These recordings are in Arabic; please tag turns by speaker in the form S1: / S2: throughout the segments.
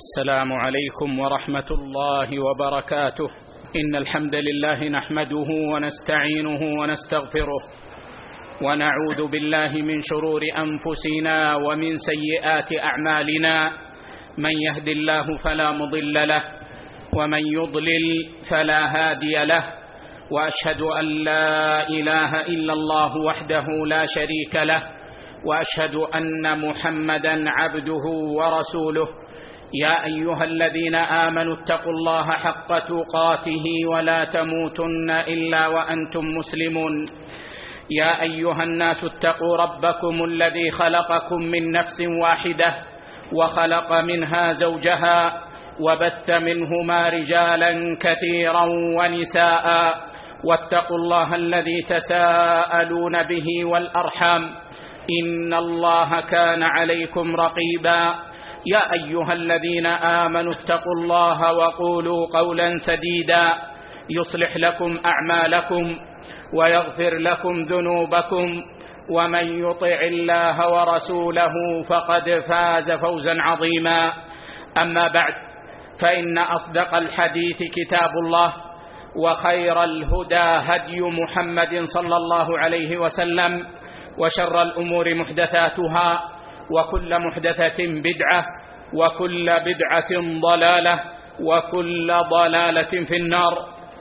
S1: السلام عليكم ورحمة الله وبركاته. إن الحمد لله نحمده ونستعينه ونستغفره ونعوذ بالله من شرور أنفسنا ومن سيئات أعمالنا. من يهد الله فلا مضل له ومن يضلل فلا هادي له، وأشهد أن لا إله إلا الله وحده لا شريك له، وأشهد أن محمدا عبده ورسوله. يا أيها الذين آمنوا اتقوا الله حق تقاته ولا تموتن إلا وأنتم مسلمون. يا أيها الناس اتقوا ربكم الذي خلقكم من نفس واحدة وخلق منها زوجها وبث منهما رجالا كثيرا ونساء، واتقوا الله الذي تساءلون به والأرحام، إن الله كان عليكم رقيبا. يا أيها الذين آمنوا اتقوا الله وقولوا قولا سديدا يصلح لكم أعمالكم ويغفر لكم ذنوبكم، ومن يطع الله ورسوله فقد فاز فوزا عظيما. أما بعد، فإن أصدق الحديث كتاب الله، وخير الهدى هدي محمد صلى الله عليه وسلم، وشر الأمور محدثاتها، وكل محدثة بدعة، وكل بدعة ضلالة، وكل ضلالة في النار.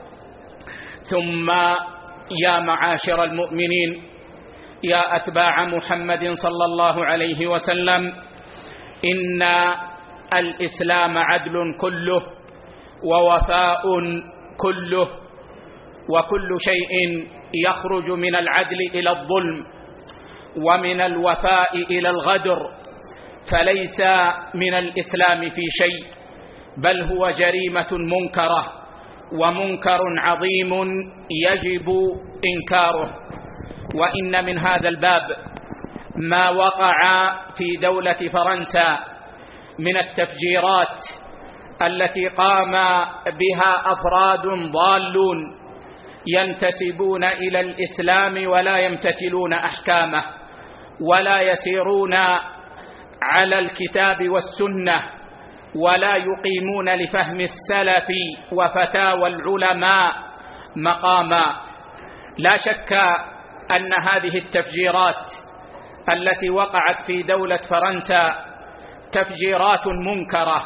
S1: ثم يا معاشر المؤمنين، يا أتباع محمد صلى الله عليه وسلم، إن الإسلام عدل كله ووفاء كله، وكل شيء يخرج من العدل إلى الظلم ومن الوفاء إلى الغدر فليس من الإسلام في شيء، بل هو جريمة منكرة ومنكر عظيم يجب إنكاره. وإن من هذا الباب ما وقع في دولة فرنسا من التفجيرات التي قام بها أفراد ضالون ينتسبون إلى الإسلام ولا يمتثلون أحكامه ولا يسيرون على الكتاب والسنة ولا يقيمون لفهم السلف وفتاوى العلماء مقاما. لا شك أن هذه التفجيرات التي وقعت في دولة فرنسا تفجيرات منكرة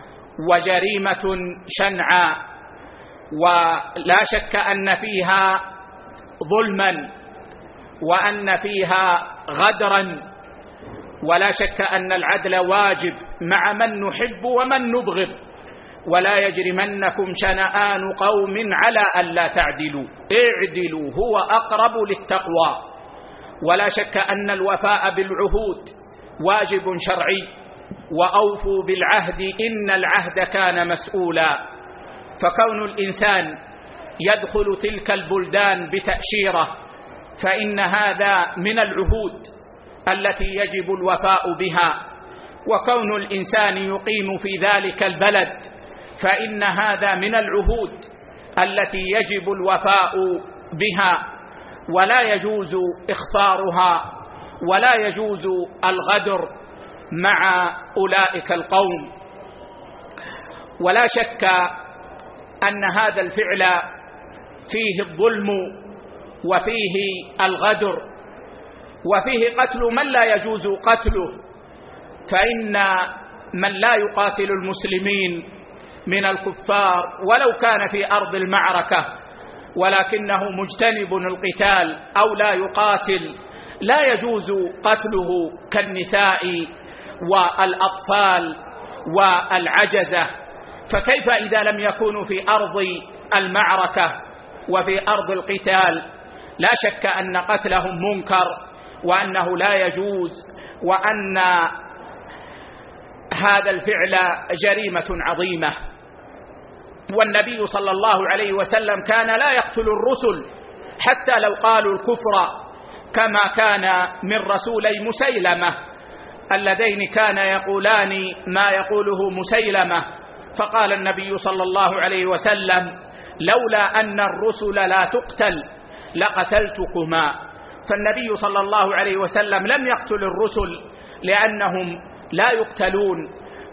S1: وجريمة شنعاء، ولا شك أن فيها ظلما وأن فيها غدرا، ولا شك أن العدل واجب مع من نحب ومن نبغض. ولا يجرمنكم شنآن قوم على ألا تعدلوا اعدلوا هو أقرب للتقوى. ولا شك أن الوفاء بالعهود واجب شرعي، وأوفوا بالعهد إن العهد كان مسؤولا. فكون الإنسان يدخل تلك البلدان بتأشيرة فإن هذا من العهود التي يجب الوفاء بها، وكون الإنسان يقيم في ذلك البلد فإن هذا من العهود التي يجب الوفاء بها، ولا يجوز إخفارها ولا يجوز الغدر مع أولئك القوم. ولا شك أن هذا الفعل فيه الظلم وفيه الغدر وفيه قتل من لا يجوز قتله، فإن من لا يقاتل المسلمين من الكفار ولو كان في أرض المعركة ولكنه مجتنب القتال أو لا يقاتل لا يجوز قتله كالنساء والأطفال والعجزة. فكيف إذا لم يكونوا في أرض المعركة وفي أرض القتال؟ لا شك أن قتلهم منكر وأنه لا يجوز، وأن هذا الفعل جريمة عظيمة. والنبي صلى الله عليه وسلم كان لا يقتل الرسل حتى لو قالوا الكفر، كما كان من رسولي مسيلمة اللذين كان يقولان ما يقوله مسيلمة، فقال النبي صلى الله عليه وسلم: لولا أن الرسل لا تقتل لقتلتكما. فالنبي صلى الله عليه وسلم لم يقتل الرسل لأنهم لا يقتلون،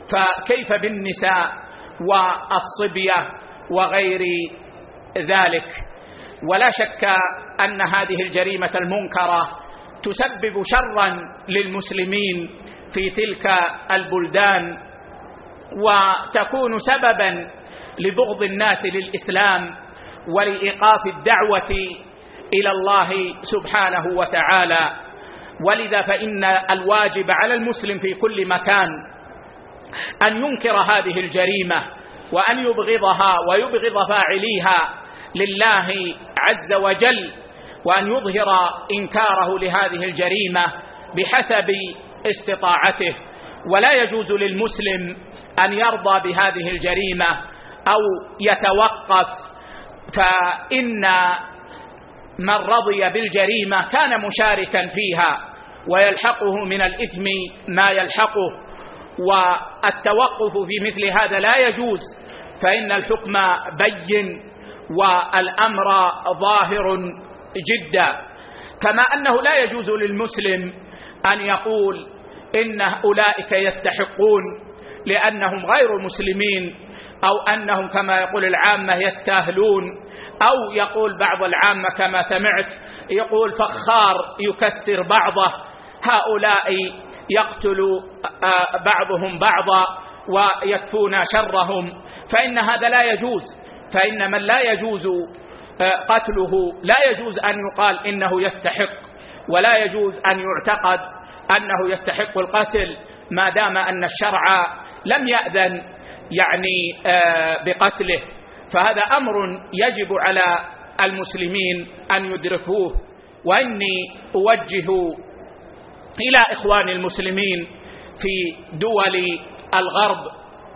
S1: فكيف بالنساء والصبية وغير ذلك؟ ولا شك أن هذه الجريمة المنكرة تسبب شرا للمسلمين في تلك البلدان، وتكون سببا لبغض الناس للإسلام ولإيقاف الدعوة إلى الله سبحانه وتعالى. ولذا فإن الواجب على المسلم في كل مكان أن ينكر هذه الجريمة وأن يبغضها ويبغض فاعليها لله عز وجل، وأن يظهر إنكاره لهذه الجريمة بحسب استطاعته. ولا يجوز للمسلم أن يرضى بهذه الجريمة أو يتوقف، فإن من رضي بالجريمة كان مشاركا فيها ويلحقه من الإثم ما يلحقه، والتوقف في مثل هذا لا يجوز، فإن الحكم بين والأمر ظاهر جدا. كما أنه لا يجوز للمسلم أن يقول إن أولئك يستحقون لأنهم غير مسلمين، أو أنهم كما يقول العامة يستاهلون، أو يقول بعض العامة كما سمعت يقول فخار يكسر بعضه، هؤلاء يقتل بعضهم بعضا ويكفون شرهم، فإن هذا لا يجوز. فإن من لا يجوز قتله لا يجوز أن يقال إنه يستحق، ولا يجوز أن يعتقد أنه يستحق القتل ما دام أن الشرع لم يأذن بقتله. فهذا أمر يجب على المسلمين أن يدركوه. وإني أوجه إلى إخوان المسلمين في دول الغرب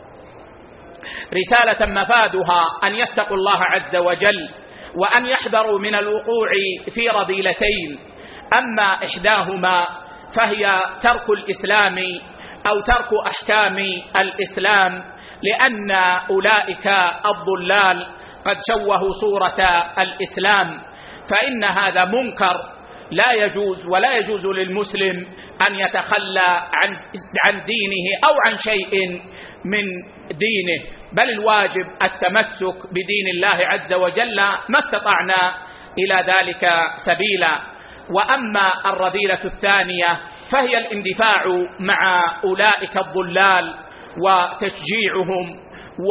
S1: رسالة مفادها أن يتقوا الله عز وجل، وأن يحذروا من الوقوع في رذيلتين. أما إحداهما فهي ترك الإسلام أو ترك أحكام الإسلام، لأن أولئك الضلال قد شوهوا صورة الإسلام، فإن هذا منكر لا يجوز. ولا يجوز للمسلم أن يتخلى عن دينه أو عن شيء من دينه، بل الواجب التمسك بدين الله عز وجل ما استطعنا إلى ذلك سبيلا. وأما الرذيلة الثانية فهي الاندفاع مع أولئك الضلال وتشجيعهم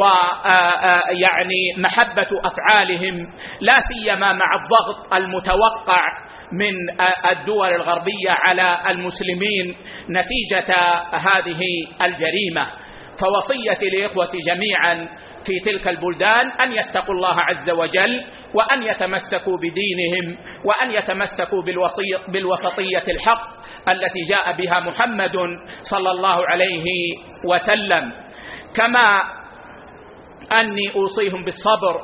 S1: محبة أفعالهم، لا سيما مع الضغط المتوقع من الدول الغربية على المسلمين نتيجة هذه الجريمة. فوصيتي لإخوتي جميعا في تلك البلدان أن يتقوا الله عز وجل، وأن يتمسكوا بدينهم، وأن يتمسكوا بالوسطية الحق التي جاء بها محمد صلى الله عليه وسلم. كما أني أوصيهم بالصبر،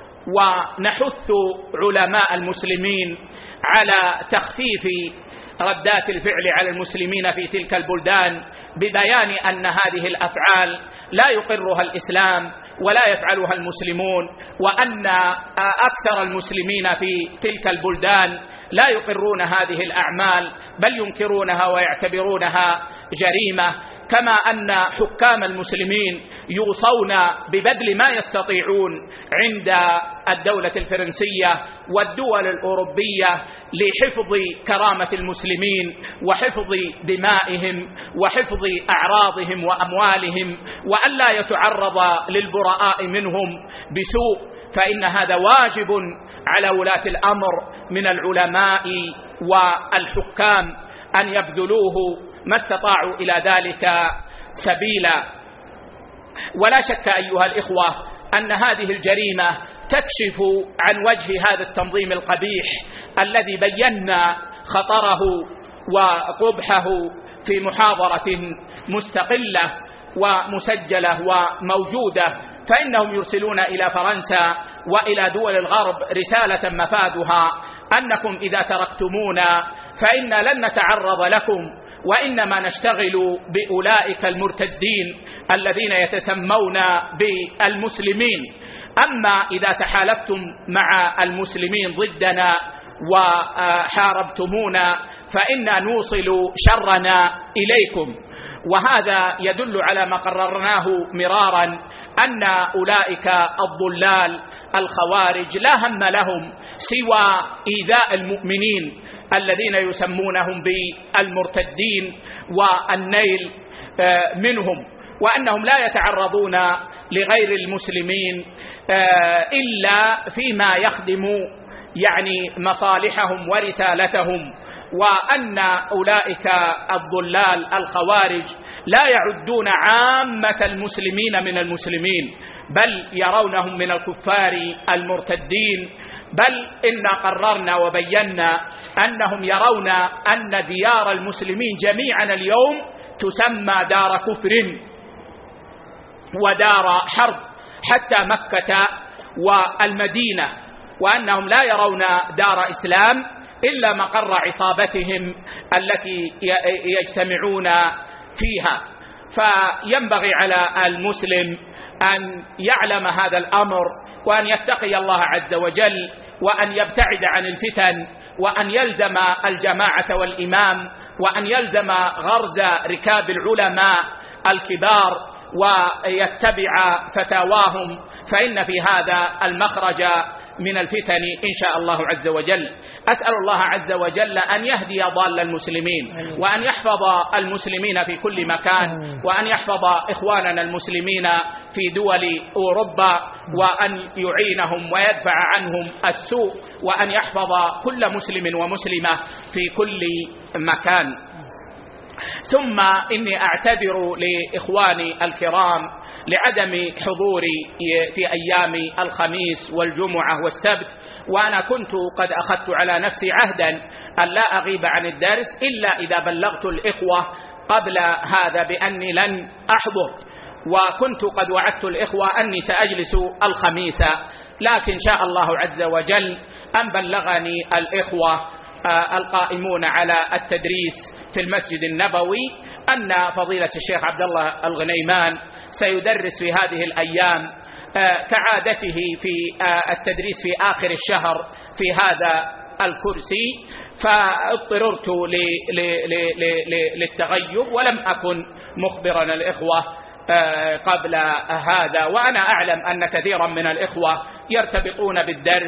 S1: ونحث علماء المسلمين على تخفيف ردات الفعل على المسلمين في تلك البلدان ببيان أن هذه الأفعال لا يقرها الإسلام ولا يفعلها المسلمون، وأن أكثر المسلمين في تلك البلدان لا يقرون هذه الأعمال بل ينكرونها ويعتبرونها جريمة. كما أن حكام المسلمين يوصون ببذل ما يستطيعون عند الدولة الفرنسية والدول الأوروبية لحفظ كرامة المسلمين وحفظ دمائهم وحفظ أعراضهم وأموالهم، وأن لا يتعرض للبراء منهم بسوء. فإن هذا واجب على ولاة الأمر من العلماء والحكام أن يبذلوه ما استطاعوا إلى ذلك سبيلا. ولا شك أيها الإخوة أن هذه الجريمة تكشف عن وجه هذا التنظيم القبيح الذي بينا خطره وقبحه في محاضرة مستقلة ومسجلة وموجودة. فإنهم يرسلون إلى فرنسا وإلى دول الغرب رسالة مفادها أنكم إذا تركتمونا فإنا لن نتعرض لكم، وإنما نشتغل بأولئك المرتدين الذين يتسمون بالمسلمين. أما إذا تحالفتم مع المسلمين ضدنا وحاربتمونا فإنا نوصل شرنا إليكم. وهذا يدل على ما قررناه مرارا أن أولئك الضلال الخوارج لا هم لهم سوى إيذاء المؤمنين الذين يسمونهم بالمرتدين والنيل منهم، وأنهم لا يتعرضون لغير المسلمين إلا فيما يخدم يعني مصالحهم ورسالتهم، وأن أولئك الضلال الخوارج لا يعدون عامة المسلمين من المسلمين، بل يرونهم من الكفار المرتدين، بل إنا قررنا وبينا أنهم يرون أن ديار المسلمين جميعا اليوم تسمى دار كفر ودار حرب، حتى مكة والمدينة، وأنهم لا يرون دار إسلام إلا مقر عصابتهم التي يجتمعون فيها. فينبغي على المسلم أن يعلم هذا الأمر، وأن يتقي الله عز وجل، وأن يبتعد عن الفتن، وأن يلزم الجماعة والإمام، وأن يلزم غرز ركاب العلماء الكبار ويتبع فتاواهم، فإن في هذا المخرج من الفتن إن شاء الله عز وجل. أسأل الله عز وجل أن يهدي ضال المسلمين، وأن يحفظ المسلمين في كل مكان، وأن يحفظ إخواننا المسلمين في دول أوروبا، وأن يعينهم ويدفع عنهم السوء، وأن يحفظ كل مسلم ومسلمة في كل مكان. ثم إني أعتذر لإخواني الكرام لعدم حضوري في أيام الخميس والجمعة والسبت، وأنا كنت قد أخذت على نفسي عهدا أن لا أغيب عن الدرس إلا إذا بلغت الإخوة قبل هذا بأني لن أحضر، وكنت قد وعدت الإخوة أني سأجلس الخميس، لكن شاء الله عز وجل أن بلغني الإخوة القائمون على التدريس في المسجد النبوي أن فضيلة الشيخ عبد الله الغنيمان سيدرس في هذه الأيام كعادته في التدريس في آخر الشهر في هذا الكرسي، فاضطررت للتغيب ولم أكن مخبرا الإخوة قبل هذا. وأنا أعلم أن كثيرا من الإخوة يرتبطون بالدرس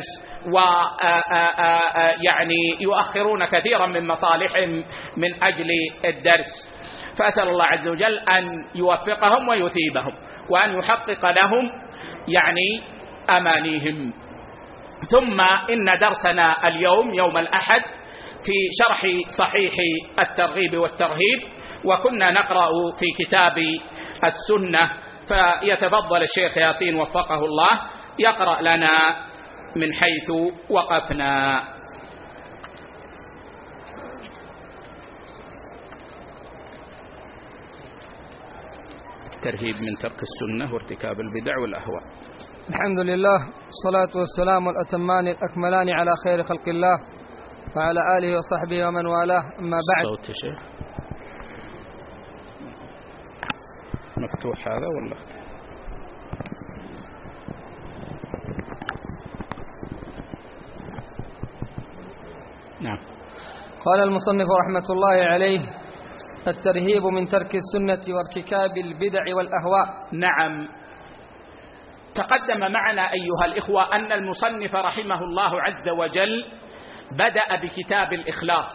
S1: ويعني يؤخرون كثيرا من مصالحهم من أجل الدرس، فأسأل الله عز وجل أن يوفقهم ويثيبهم، وأن يحقق لهم يعني أمانيهم. ثم إن درسنا اليوم يوم الأحد في شرح صحيح الترغيب والترهيب، وكنا نقرأ في كتاب السنة، فيتفضل الشيخ ياسين وفقه الله يقرأ لنا من حيث وقفنا. الترهيب من ترك السنة وارتكاب البدع والأهواء.
S2: الحمد لله، الصلاة والسلام الأتمان الأكملان على خير خلق الله وعلى آله وصحبه ومن والاه، أما بعد.
S1: صوت شيخ مفتوح هذا ولا؟ نعم.
S2: قال المصنف رحمة الله عليه: الترهيب من ترك السنة وارتكاب البدع والأهواء.
S1: نعم، تقدم معنا أيها الإخوة أن المصنف رحمه الله عز وجل بدأ بكتاب الإخلاص،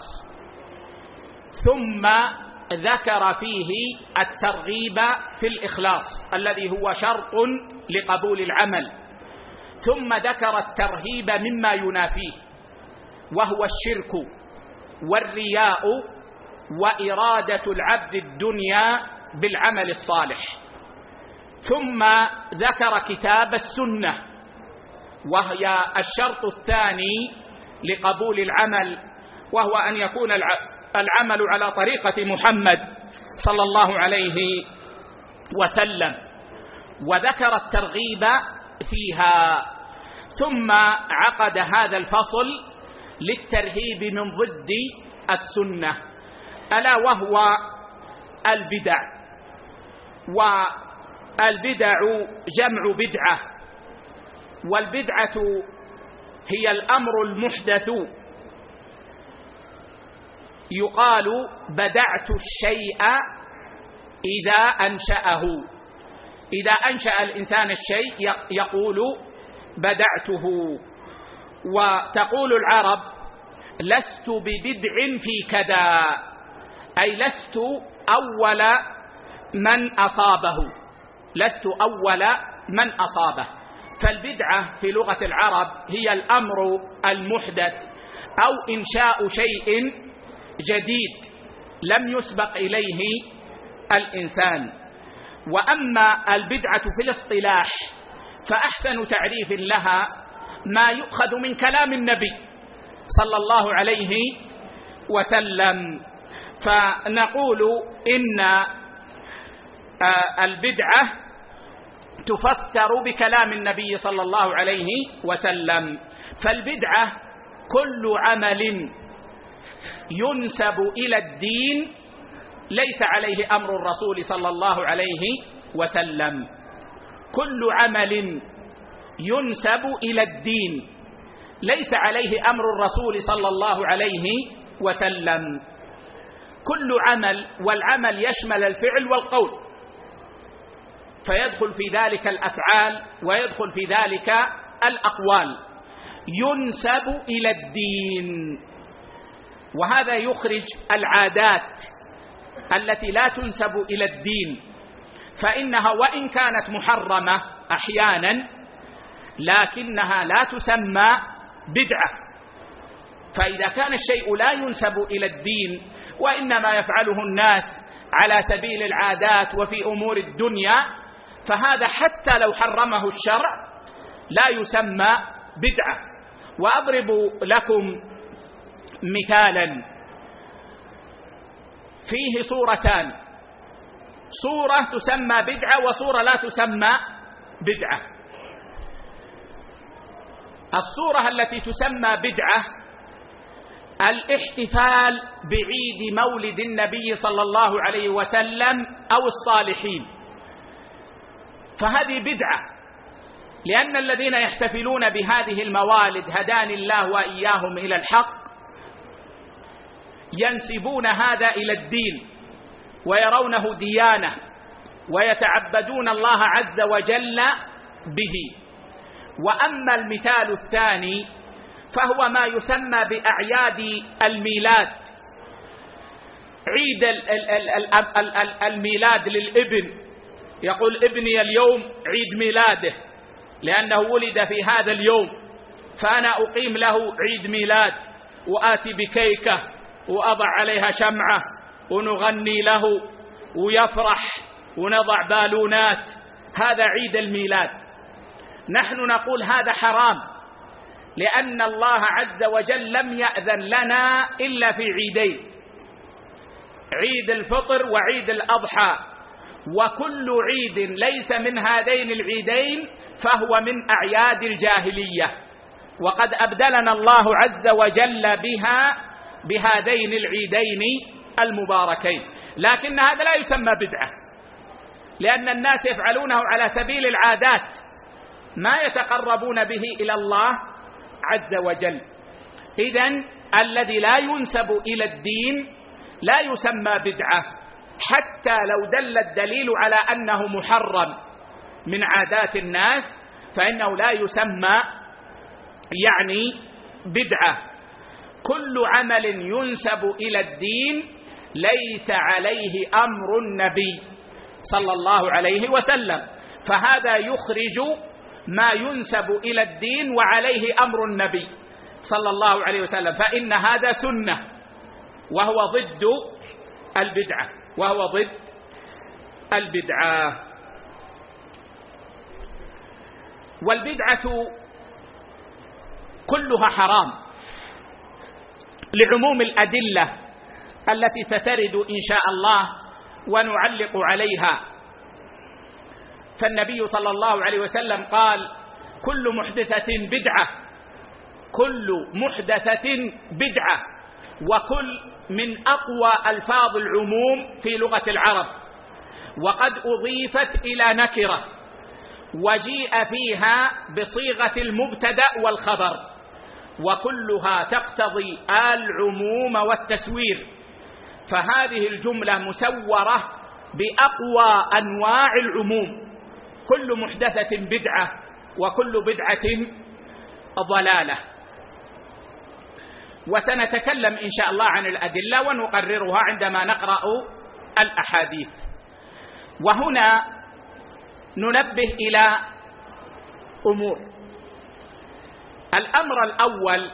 S1: ثم ذكر فيه الترغيب في الإخلاص الذي هو شرط لقبول العمل، ثم ذكر الترهيب مما ينافيه وهو الشرك والرياء وإرادة العبد الدنيا بالعمل الصالح، ثم ذكر كتاب السنة وهي الشرط الثاني لقبول العمل، وهو أن يكون العمل على طريقة محمد صلى الله عليه وسلم، وذكر الترغيب فيها، ثم عقد هذا الفصل للترهيب من ضد السنة، ألا وهو البدع. والبدع جمع بدعة، والبدعة هي الأمر المحدث يقال بدعت الشيء إذا أنشأه. إذا أنشأ الإنسان الشيء يقول بدعته. وتقول العرب لست ببدع في كذا، أي لست أول من أصابه، لست أول من أصابه. فالبدعة في لغة العرب هي الأمر المحدث أو إنشاء شيء جديد لم يسبق إليه الإنسان. وأما البدعة في الاصطلاح فأحسن تعريف لها ما يؤخذ من كلام النبي صلى الله عليه وسلم. فنقول إن البدعة تفسر بكلام النبي صلى الله عليه وسلم. فالبدعة كل عمل ينسب إلى الدين ليس عليه أمر الرسول صلى الله عليه وسلم. كل عمل ينسب إلى الدين ليس عليه أمر الرسول صلى الله عليه وسلم. كل عمل، والعمل يشمل الفعل والقول، فيدخل في ذلك الأفعال ويدخل في ذلك الأقوال، ينسب إلى الدين. وهذا يخرج العادات التي لا تنسب إلى الدين، فإنها وإن كانت محرمة أحيانا لكنها لا تسمى بدعة. فإذا كان الشيء لا ينسب إلى الدين وإنما يفعله الناس على سبيل العادات وفي أمور الدنيا، فهذا حتى لو حرمه الشرع لا يسمى بدعة. وأضرب لكم مثالا فيه صورتان، صورة تسمى بدعة وصورة لا تسمى بدعة. الصورة التي تسمى بدعة الاحتفال بعيد مولد النبي صلى الله عليه وسلم أو الصالحين، فهذه بدعة، لأن الذين يحتفلون بهذه الموالد هداني الله وإياهم إلى الحق ينسبون هذا إلى الدين ويرونه ديانة ويتعبدون الله عز وجل به. وأما المثال الثاني فهو ما يسمى بأعياد الميلاد، عيد الميلاد للابن، يقول ابني اليوم عيد ميلاده لأنه ولد في هذا اليوم، فأنا أقيم له عيد ميلاد وآتي بكيكة وأضع عليها شمعة ونغني له ويفرح ونضع بالونات، هذا عيد الميلاد. نحن نقول هذا حرام، لأن الله عز وجل لم يأذن لنا إلا في عيدين، عيد الفطر وعيد الأضحى، وكل عيد ليس من هذين العيدين فهو من أعياد الجاهلية، وقد أبدلنا الله عز وجل بهذين العيدين المباركين. لكن هذا لا يسمى بدعة، لأن الناس يفعلونه على سبيل العادات ما يتقربون به إلى الله عز وجل. إذن الذي لا ينسب إلى الدين لا يسمى بدعة، حتى لو دل الدليل على أنه محرم من عادات الناس فإنه لا يسمى بدعة. كل عمل ينسب إلى الدين ليس عليه أمر النبي صلى الله عليه وسلم، فهذا يخرج ما ينسب إلى الدين وعليه أمر النبي صلى الله عليه وسلم، فإن هذا سنة وهو ضد البدعة، وهو ضد البدعة. والبدعة كلها حرام لعموم الأدلة التي سترد إن شاء الله ونعلق عليها. فالنبي صلى الله عليه وسلم قال كل محدثة بدعة، كل محدثة بدعة، وكل من أقوى ألفاظ العموم في لغة العرب، وقد أضيفت إلى نكرة وجيء فيها بصيغة المبتدأ والخبر، وكلها تقتضي العموم والتسوير، فهذه الجملة مسورة بأقوى أنواع العموم: كل محدثة بدعة وكل بدعة ضلالة. وسنتكلم إن شاء الله عن الأدلة ونقررها عندما نقرأ الأحاديث. وهنا ننبه إلى أمور. الأمر الأول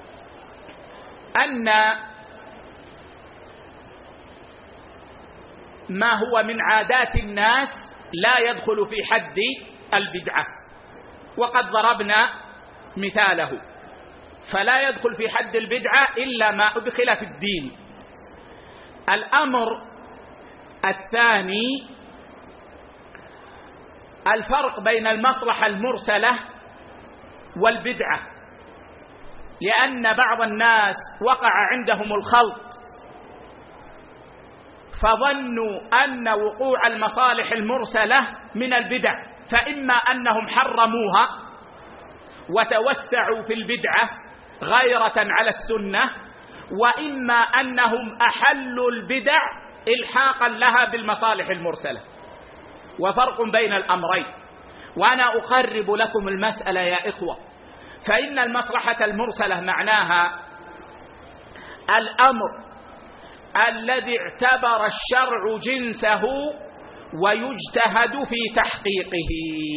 S1: أن ما هو من عادات الناس لا يدخل في حد البدعة، وقد ضربنا مثاله، فلا يدخل في حد البدعة إلا ما أدخل في الدين. الأمر الثاني الفرق بين المصلحة المرسلة والبدعة، لأن بعض الناس وقع عندهم الخلط فظنوا أن وقوع المصالح المرسلة من البدع، فإما أنهم حرموها وتوسعوا في البدعة غيرة على السنة، وإما أنهم أحلوا البدع إلحاقا لها بالمصالح المرسلة، وفرق بين الأمرين. وأنا أقرب لكم المسألة يا إخوة. فإن المصلحة المرسلة معناها الأمر الذي اعتبر الشرع جنسه ويجتهد في تحقيقه.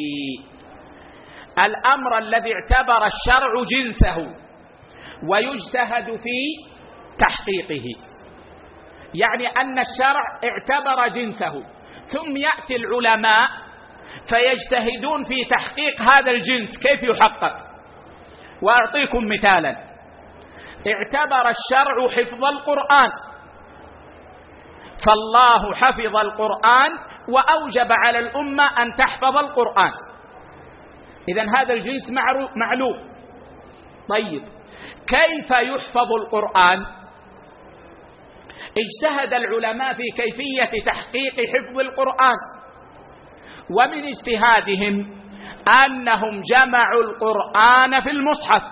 S1: الأمر الذي اعتبر الشرع جنسه ويجتهد في تحقيقه، يعني أن الشرع اعتبر جنسه، ثم يأتي العلماء فيجتهدون في تحقيق هذا الجنس كيف يحقق. وأعطيكم مثالا: اعتبر الشرع حفظ القرآن، فالله حفظ القرآن وأوجب على الأمة أن تحفظ القرآن، إذن هذا الجنس معلوم. طيب، كيف يحفظ القرآن؟ اجتهد العلماء في كيفية تحقيق حفظ القرآن، ومن اجتهادهم أنهم جمعوا القرآن في المصحف،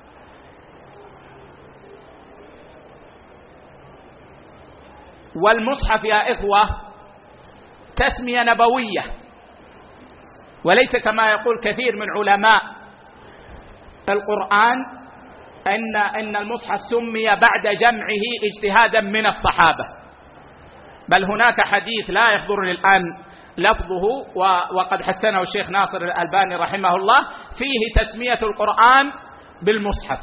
S1: والمصحف يا إخوة تسمية نبوية، وليس كما يقول كثير من علماء القرآن أن المصحف سمي بعد جمعه اجتهادا من الصحابة، بل هناك حديث لا يحضرني الآن لفظه وقد حسنه الشيخ ناصر الألباني رحمه الله فيه تسمية القرآن بالمصحف.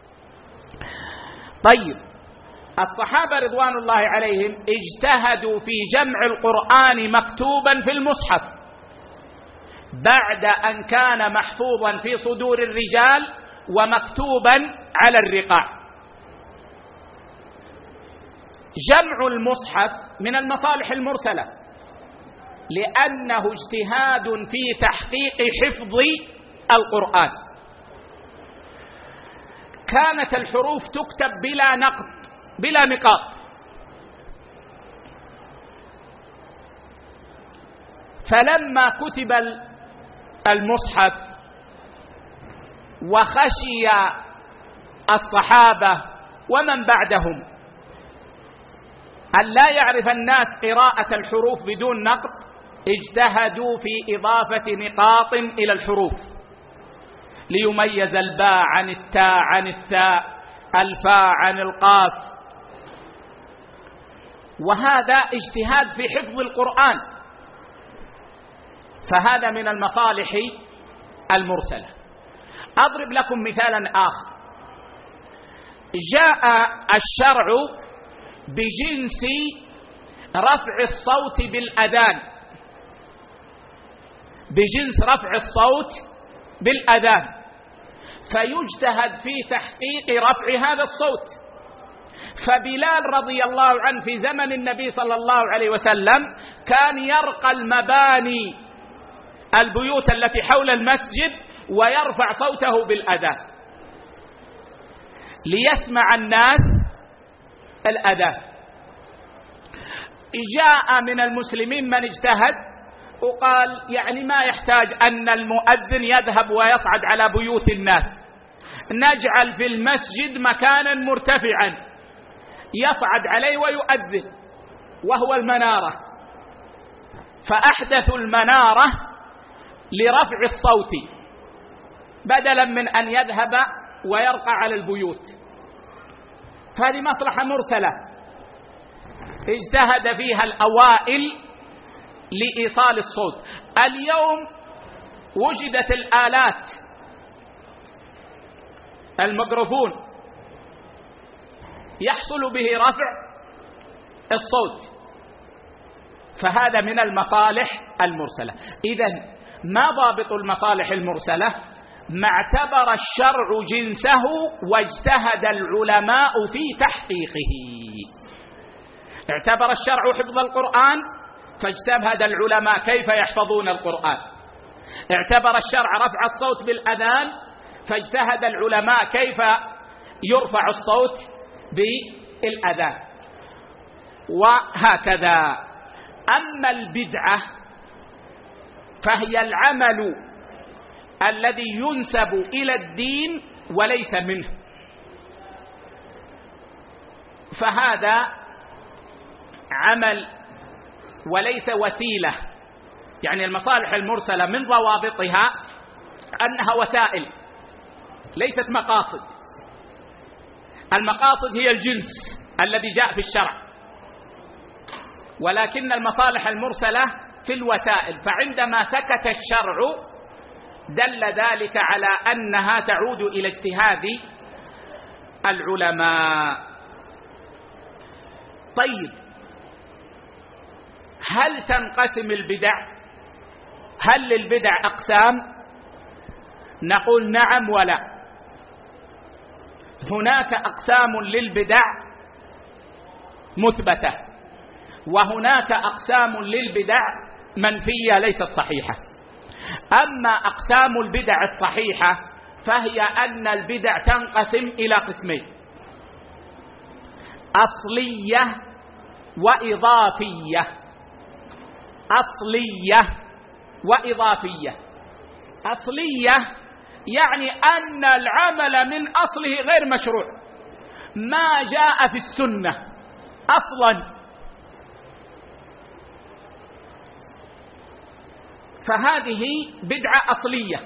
S1: طيب، الصحابة رضوان الله عليهم اجتهدوا في جمع القرآن مكتوبا في المصحف بعد أن كان محفوظا في صدور الرجال ومكتوبا على الرقاع. جمع المصحف من المصالح المرسلة، لأنه اجتهاد في تحقيق حفظ القرآن. كانت الحروف تكتب بلا نقط بلا نقاط، فلما كتب المصحف وخشي الصحابة ومن بعدهم أن لا يعرف الناس قراءة الحروف بدون نقط، اجتهدوا في إضافة نقاط إلى الحروف ليميز الباء عن التاء عن الثاء، الفاء عن القاف، وهذا اجتهاد في حفظ القرآن، فهذا من المصالح المرسلة. أضرب لكم مثالا آخر. جاء الشرع بجنس رفع الصوت بالأذان، بجنس رفع الصوت بالأذان، فيجتهد في تحقيق رفع هذا الصوت. فبلال رضي الله عنه في زمن النبي صلى الله عليه وسلم كان يرقى المباني البيوت التي حول المسجد ويرفع صوته بالأذان ليسمع الناس الأذان. جاء من المسلمين من اجتهد وقال يعني ما يحتاج أن المؤذن يذهب ويصعد على بيوت الناس، نجعل في المسجد مكانا مرتفعا يصعد عليه ويؤذن، وهو المنارة. فأحدثوا المنارة لرفع الصوت بدلا من أن يذهب ويرقى على البيوت، فهذه مصلحة مرسلة اجتهد فيها الأوائل لإيصال الصوت. اليوم وجدت الآلات، الميكروفون يحصل به رفع الصوت، فهذا من المصالح المرسلة. إذن ما ضابط المصالح المرسلة؟ ما اعتبر الشرع جنسه واجتهد العلماء في تحقيقه. اعتبر الشرع حفظ القرآن فاجتهد العلماء كيف يحفظون القرآن. اعتبر الشرع رفع الصوت بالأذان فاجتهد العلماء كيف يرفع الصوت بالأذان، وهكذا. أما البدعة فهي العمل الذي ينسب إلى الدين وليس منه، فهذا عمل وليس وسيلة. يعني المصالح المرسلة من ضوابطها أنها وسائل ليست مقاصد. المقاصد هي الجنس الذي جاء في الشرع، ولكن المصالح المرسلة في الوسائل. فعندما سكت الشرع دل ذلك على أنها تعود إلى اجتهاد العلماء. طيب، هل تنقسم البدع؟ هل للبدع أقسام؟ نقول نعم ولا. هناك أقسام للبدع مثبتة، وهناك أقسام للبدع منفية ليست صحيحة. أما أقسام البدع الصحيحة فهي أن البدع تنقسم إلى قسمين: أصلية وإضافية. أصلية وإضافية. أصلية يعني أن العمل من أصله غير مشروع، ما جاء في السنة أصلا، فهذه بدعة أصلية.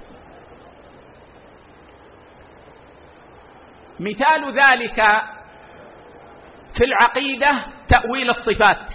S1: مثال ذلك في العقيدة تأويل الصفات.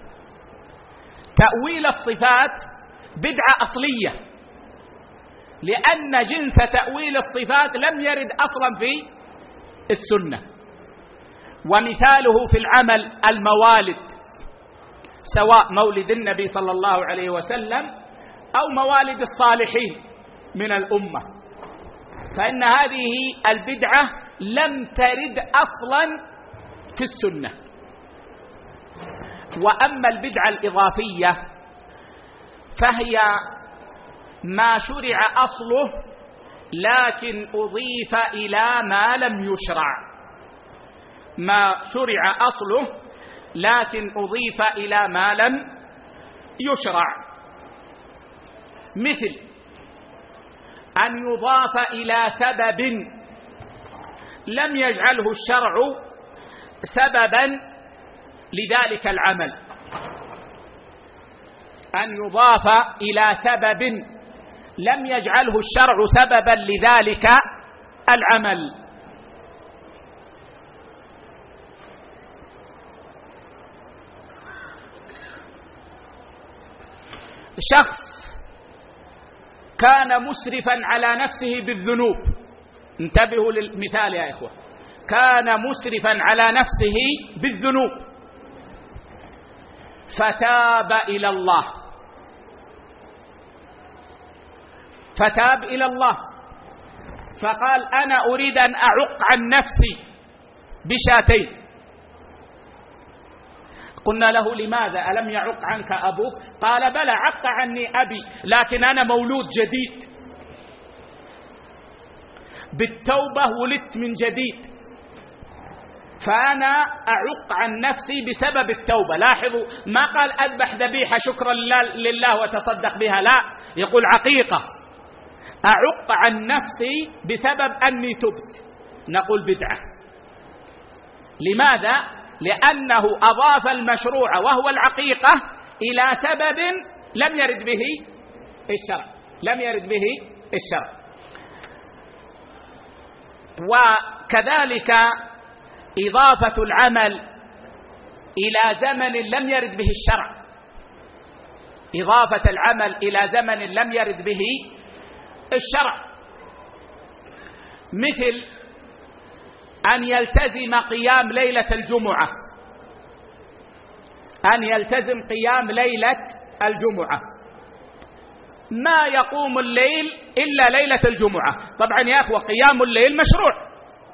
S1: تأويل الصفات بدعة أصلية، لأن جنس تأويل الصفات لم يرد أصلا في السنة. ومثاله في العمل الموالد، سواء مولد النبي صلى الله عليه وسلم أو موالد الصالحين من الأمة، فإن هذه البدعة لم ترد أصلا في السنة. وأما البدعة الإضافية فهي ما شرع أصله لكن أضيف إلى ما لم يشرع. ما شرع أصله لكن أضيف إلى ما لم يشرع، مثل أن يضاف إلى سبب لم يجعله الشرع سببا لذلك العمل. أن يضاف إلى سبب لم يجعله الشرع سببا لذلك العمل. شخص كان مسرفا على نفسه بالذنوب، انتبهوا للمثال يا إخوة، كان مسرفا على نفسه بالذنوب فتاب إلى الله، فتاب إلى الله فقال أنا أريد أن أعق عن نفسي بشاتين. قلنا له لماذا؟ ألم يعق عنك أبوك؟ قال بلى، عق عني أبي، لكن أنا مولود جديد، بالتوبة ولدت من جديد، فأنا أعق عن نفسي بسبب التوبة. لاحظوا، ما قال أذبح ذبيحة شكرا لله وتصدق بها، لا، يقول عقيقة، أعق عن نفسي بسبب أني تبت. نقول بدعة. لماذا؟ لأنه أضاف المشروع وهو العقيقة إلى سبب لم يرد به الشرع، لم يرد به الشرع. وكذلك إضافة العمل إلى زمن لم يرد به الشرع، إضافة العمل إلى زمن لم يرد به الشرع، مثل أن يلتزم قيام ليلة الجمعة، أن يلتزم قيام ليلة الجمعة، ما يقوم الليل إلا ليلة الجمعة. طبعا يا أخوة قيام الليل مشروع،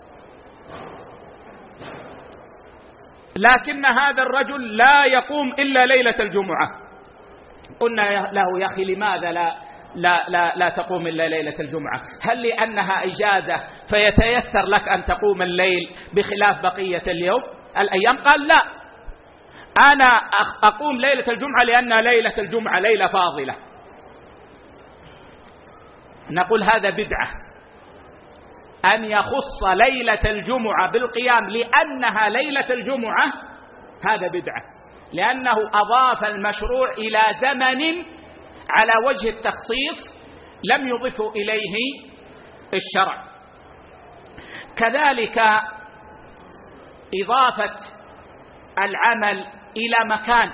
S1: لكن هذا الرجل لا يقوم إلا ليلة الجمعة. قلنا له يا أخي لماذا لا تقوم إلا ليلة الجمعة؟ هل لأنها إجازة فيتيسر لك أن تقوم الليل بخلاف بقية الأيام؟ قال لا، أنا أقوم ليلة الجمعة لأن ليلة الجمعة ليلة فاضلة. نقول هذا بدعة، أن يخص ليلة الجمعة بالقيام لأنها ليلة الجمعة، هذا بدعة، لأنه أضاف المشروع إلى زمن على وجه التخصيص لم يضف إليه الشرع. كذلك إضافة العمل إلى مكان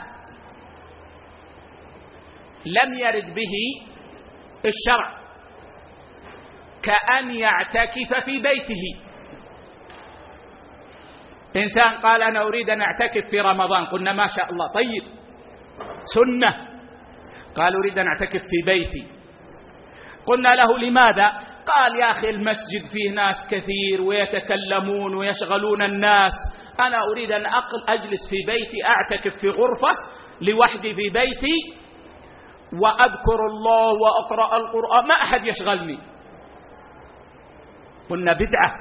S1: لم يرد به الشرع، كأن يعتكف في بيته. إنسان قال أنا أريد أن أعتكف في رمضان، قلنا ما شاء الله طيب سنة. قال أريد أن أعتكف في بيتي، قلنا له لماذا؟ قال يا أخي المسجد فيه ناس كثير ويتكلمون ويشغلون الناس، أنا أريد أن أجلس في بيتي، أعتكف في غرفة لوحدي في بيتي وأذكر الله وأقرأ القرآن، ما أحد يشغلني. قلنا بدعة،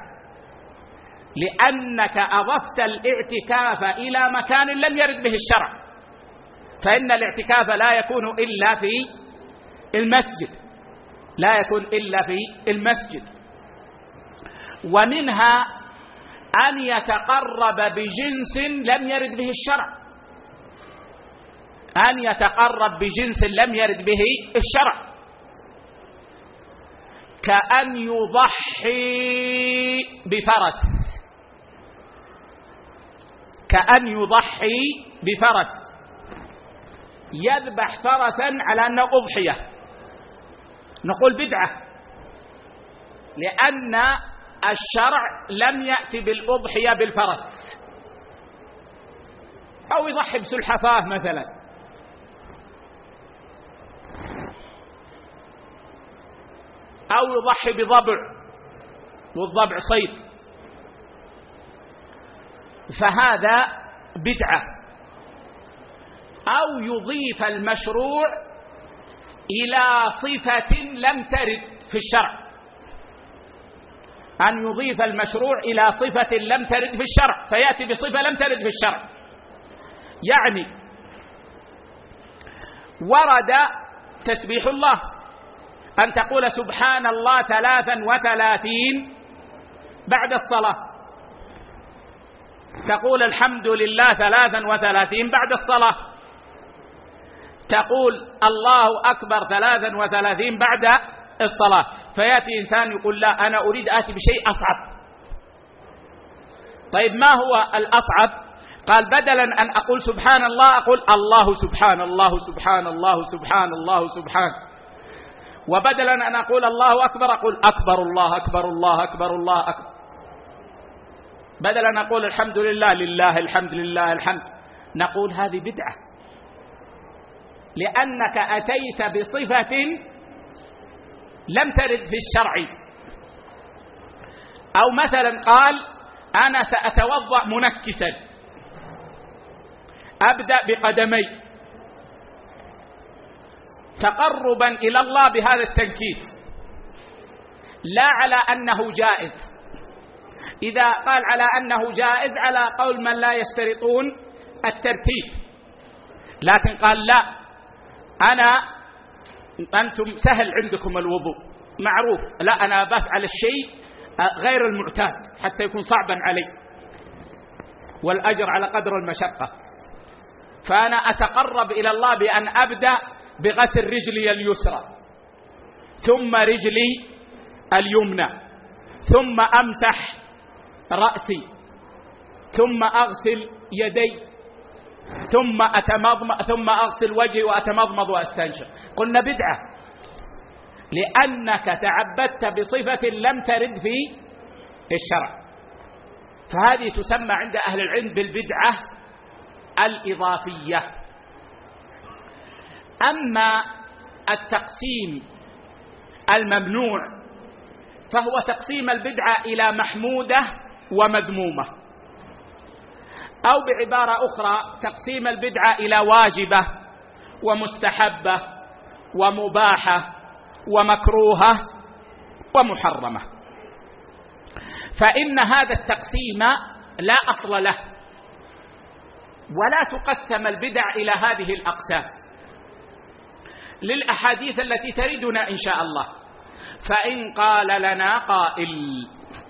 S1: لأنك أضفت الاعتكاف إلى مكان لم يرد به الشرع، فإن الاعتكاف لا يكون إلا في المسجد، لا يكون إلا في المسجد. ومنها أن يتقرب بجنس لم يرد به الشرع، أن يتقرب بجنس لم يرد به الشرع، كأن يضحي بفرس، كأن يضحي بفرس، يذبح فرسا على أنه أضحية. نقول بدعة، لأن الشرع لم يأتي بالأضحية بالفرس. أو يضحي بسلحفاة مثلا، أو يضحي بضبع، والضبع صيد، فهذا بدعة. أو يضيف المشروع إلى صفة لم ترد في الشرع، أن يضيف المشروع إلى صفة لم ترد في الشرع، فيأتي بصفة لم ترد في الشرع. يعني ورد تسبيح الله، أن تقول سبحان الله 33 بعد الصلاة، تقول الحمد لله 33 بعد الصلاة، تقول الله أكبر 33 بعد الصلاة. فيأتي إنسان يقول لا أنا أريد آتي بشيء أصعب. طيب ما هو الأصعب؟ قال بدلا أن أقول سبحان الله أقول الله سبحان الله سبحان الله سبحان الله سبحان، وبدلا أن أقول الله أكبر أقول أكبر الله أكبر الله أكبر الله أكبر، بدلا أن أقول الحمد لله لله الحمد لله الحمد. نقول هذه بدعة، لأنك أتيت بصفة لم ترد في الشرع. أو مثلا قال أنا سأتوضأ منكسا، أبدأ بقدمي تقربا إلى الله بهذا التنكيس، لا على أنه جائز. إذا قال على أنه جائز على قول من لا يشترطون الترتيب، لكن قال لا، أنتم سهل عندكم الوضوء معروف، لا أنا بفعل الشيء غير المعتاد حتى يكون صعبا علي. والأجر على قدر المشقة. فأنا أتقرب إلى الله بأن أبدأ بغسل رجلي اليسرى، ثم رجلي اليمنى، ثم أمسح رأسي، ثم أغسل يدي، ثم أغسل وجهي وأتمضمض وأستنشق. قلنا بدعة لأنك تعبدت بصفة لم ترد في الشرع، فهذه تسمى عند أهل العلم بالبدعة الإضافية. أما التقسيم الممنوع فهو تقسيم البدعة إلى محمودة ومذمومة، أو بعبارة أخرى تقسيم البدعة إلى واجبة ومستحبة ومباحة ومكروهة ومحرمة. فإن هذا التقسيم لا أصل له، ولا تقسم البدع إلى هذه الأقسام للأحاديث التي تردنا إن شاء الله. فإن قال لنا قائل: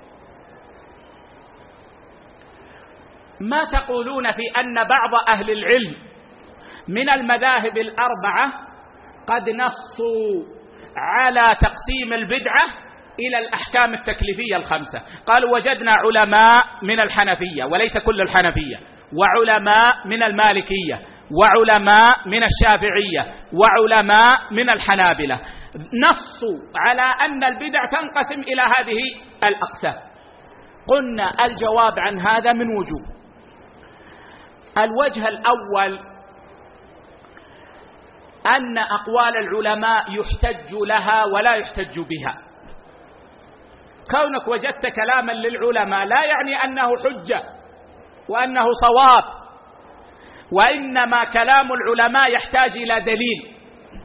S1: ما تقولون في أن بعض أهل العلم من المذاهب الأربعة قد نصوا على تقسيم البدعة إلى الأحكام التكليفية الخمسة؟ قالوا: وجدنا علماء من الحنفية وليس كل الحنفية، وعلماء من المالكية، وعلماء من الشافعية، وعلماء من الحنابلة، نصوا على أن البدع تنقسم إلى هذه الأقسام. قلنا الجواب عن هذا من وجوه. الوجه الأول أن أقوال العلماء يحتج لها ولا يحتج بها. كونك وجدت كلاما للعلماء لا يعني أنه حجة وأنه صواب، وإنما كلام العلماء يحتاج إلى دليل.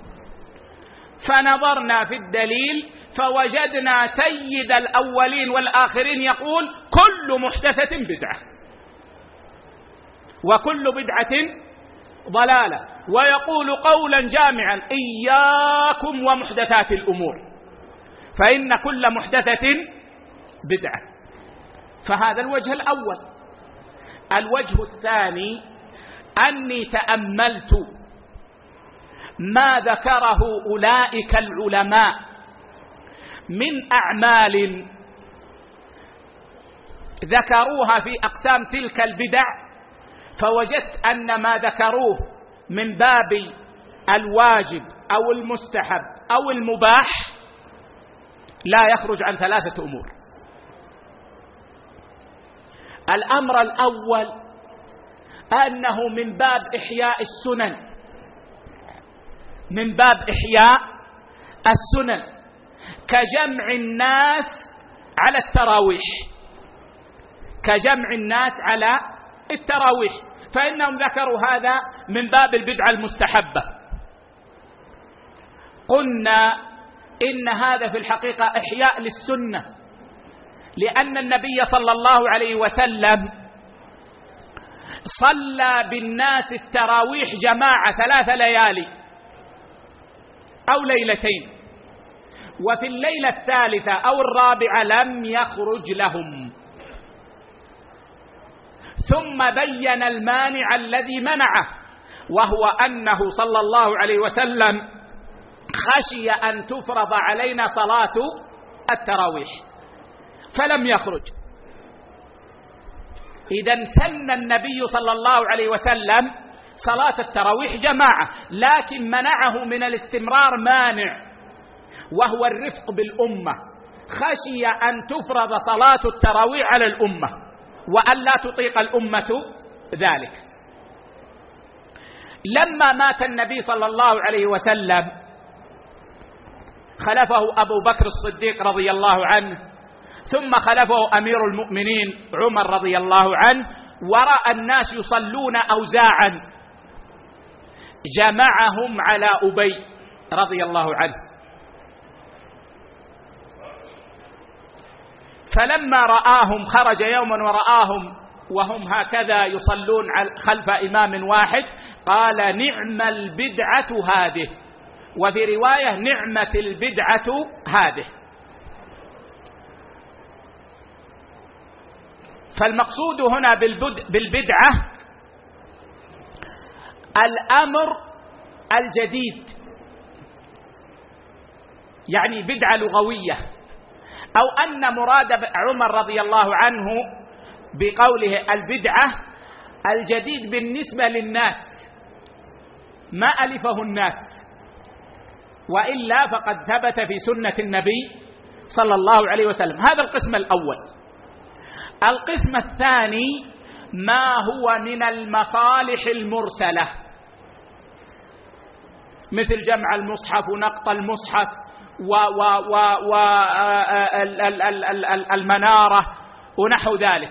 S1: فنظرنا في الدليل فوجدنا سيد الأولين والآخرين يقول: كل محدثة بدعة، وكل بدعة ضلالة، ويقول قولا جامعا: إياكم ومحدثات الأمور فإن كل محدثة بدعة. فهذا الوجه الأول. الوجه الثاني أني تأملت ما ذكره أولئك العلماء من أعمال ذكروها في أقسام تلك البدع، فوجدت أن ما ذكروه من باب الواجب أو المستحب أو المباح لا يخرج عن ثلاثة أمور. الأمر الأول أنه من باب إحياء السنن، من باب إحياء السنن، كجمع الناس على التراويح، كجمع الناس على التراويح، فإنهم ذكروا هذا من باب البدعة المستحبة. قلنا إن هذا في الحقيقة إحياء للسنة، لأن النبي صلى الله عليه وسلم صلى بالناس التراويح جماعة 3 ليالي أو ليلتين، وفي الليلة الثالثة أو الرابعة لم يخرج لهم، ثم بين المانع الذي منعه، وهو أنه صلى الله عليه وسلم خشي أن تفرض علينا صلاة التراويح فلم يخرج. إذن سن النبي صلى الله عليه وسلم صلاة التراويح جماعة، لكن منعه من الاستمرار مانع، وهو الرفق بالأمة، خشي أن تفرض صلاة التراويح على الأمة وأن لا تطيق الأمة ذلك. لما مات النبي صلى الله عليه وسلم خلفه أبو بكر الصديق رضي الله عنه، ثم خلفه أمير المؤمنين عمر رضي الله عنه، ورأى الناس يصلون أوزاعا، جمعهم على أبي رضي الله عنه. فلما رآهم خرج يوما ورآهم وهم هكذا يصلون خلف إمام واحد، قال: نعم البدعة هذه، وفي رواية: نعمة البدعة هذه. فالمقصود هنا بالبدعة الأمر الجديد، يعني بدعة لغوية، أو أن مراد عمر رضي الله عنه بقوله البدعة الجديد بالنسبة للناس ما ألفه الناس، وإلا فقد ثبت في سنة النبي صلى الله عليه وسلم. هذا القسم الأول. القسم الثاني ما هو من المصالح المرسلة، مثل جمع المصحف ونقط المصحف والمنارة ونحو ذلك.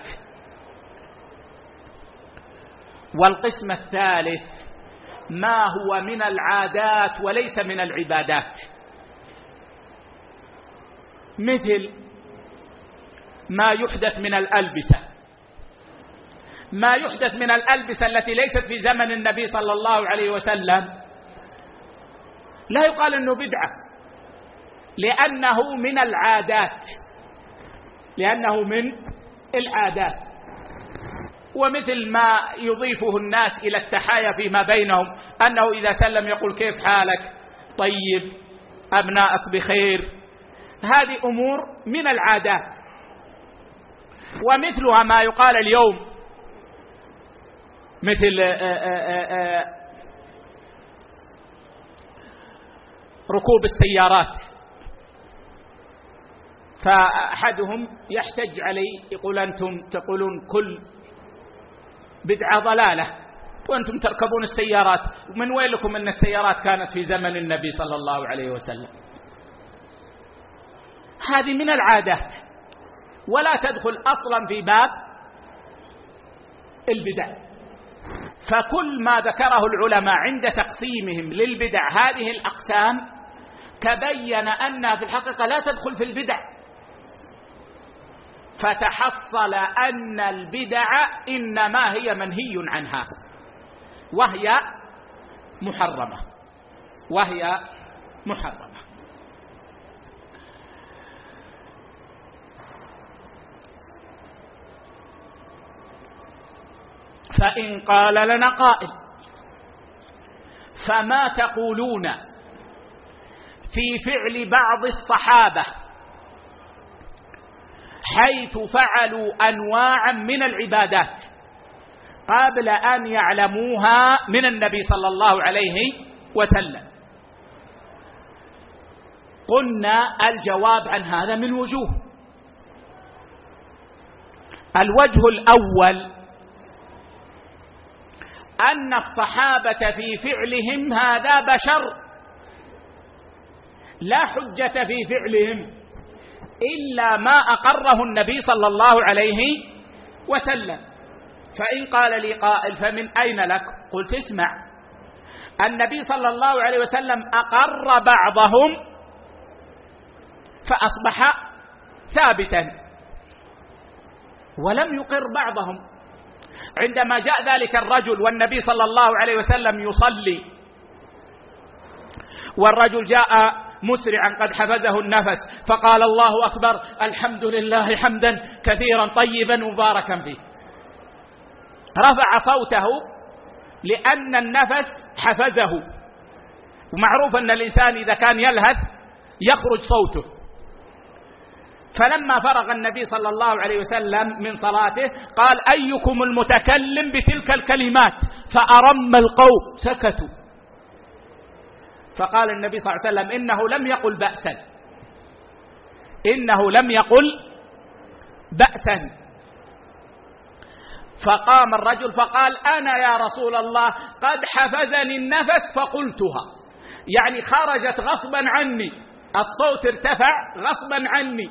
S1: والقسم الثالث ما هو من العادات وليس من العبادات، مثل ما يحدث من الألبسة. ما يحدث من الألبسة التي ليست في زمن النبي صلى الله عليه وسلم لا يقال أنه بدعة، لأنه من العادات، لأنه من العادات. ومثل ما يضيفه الناس إلى التحايا فيما بينهم، أنه إذا سلم يقول كيف حالك، طيب، أبنائك بخير. هذه أمور من العادات. ومثلها ما يقال اليوم، مثل ركوب السيارات، فأحدهم يحتج عليه يقول أنتم تقولون كل بدعة ضلالة وأنتم تركبون السيارات، من وين لكم أن السيارات كانت في زمن النبي صلى الله عليه وسلم؟ هذه من العادات ولا تدخل أصلا في باب البدع. فكل ما ذكره العلماء عند تقسيمهم للبدع هذه الأقسام تبين أنها في الحقيقة لا تدخل في البدع، فتحصل أن البدع إنما هي منهي عنها وهي محرمة، وهي محرمة. فإن قال لنا قائل فما تقولون في فعل بعض الصحابة حيث فعلوا أنواعا من العبادات قبل أن يعلموها من النبي صلى الله عليه وسلم؟ قلنا الجواب عن هذا من وجوه. الوجه الأول أن الصحابة في فعلهم هذا بشر، لا حجة في فعلهم إلا ما أقره النبي صلى الله عليه وسلم. فإن قال لي قائل فمن أين لك؟ قلت اسمع، النبي صلى الله عليه وسلم أقر بعضهم فأصبح ثابتا، ولم يقر بعضهم. عندما جاء ذلك الرجل والنبي صلى الله عليه وسلم يصلي، والرجل جاء مسرعا قد حفظه النفس فقال الله أكبر الحمد لله حمدا كثيرا طيبا مباركا فيه، رفع صوته لأن النفس حفظه، ومعروف أن الإنسان إذا كان يلهث يخرج صوته. فلما فرغ النبي صلى الله عليه وسلم من صلاته قال أيكم المتكلم بتلك الكلمات؟ فأرم القوم سكتوا. فقال النبي صلى الله عليه وسلم إنه لم يقل بأسا، إنه لم يقل بأسا. فقام الرجل فقال أنا يا رسول الله قد حفزني النفس فقلتها، يعني خرجت غصبا عني، الصوت ارتفع غصبا عني،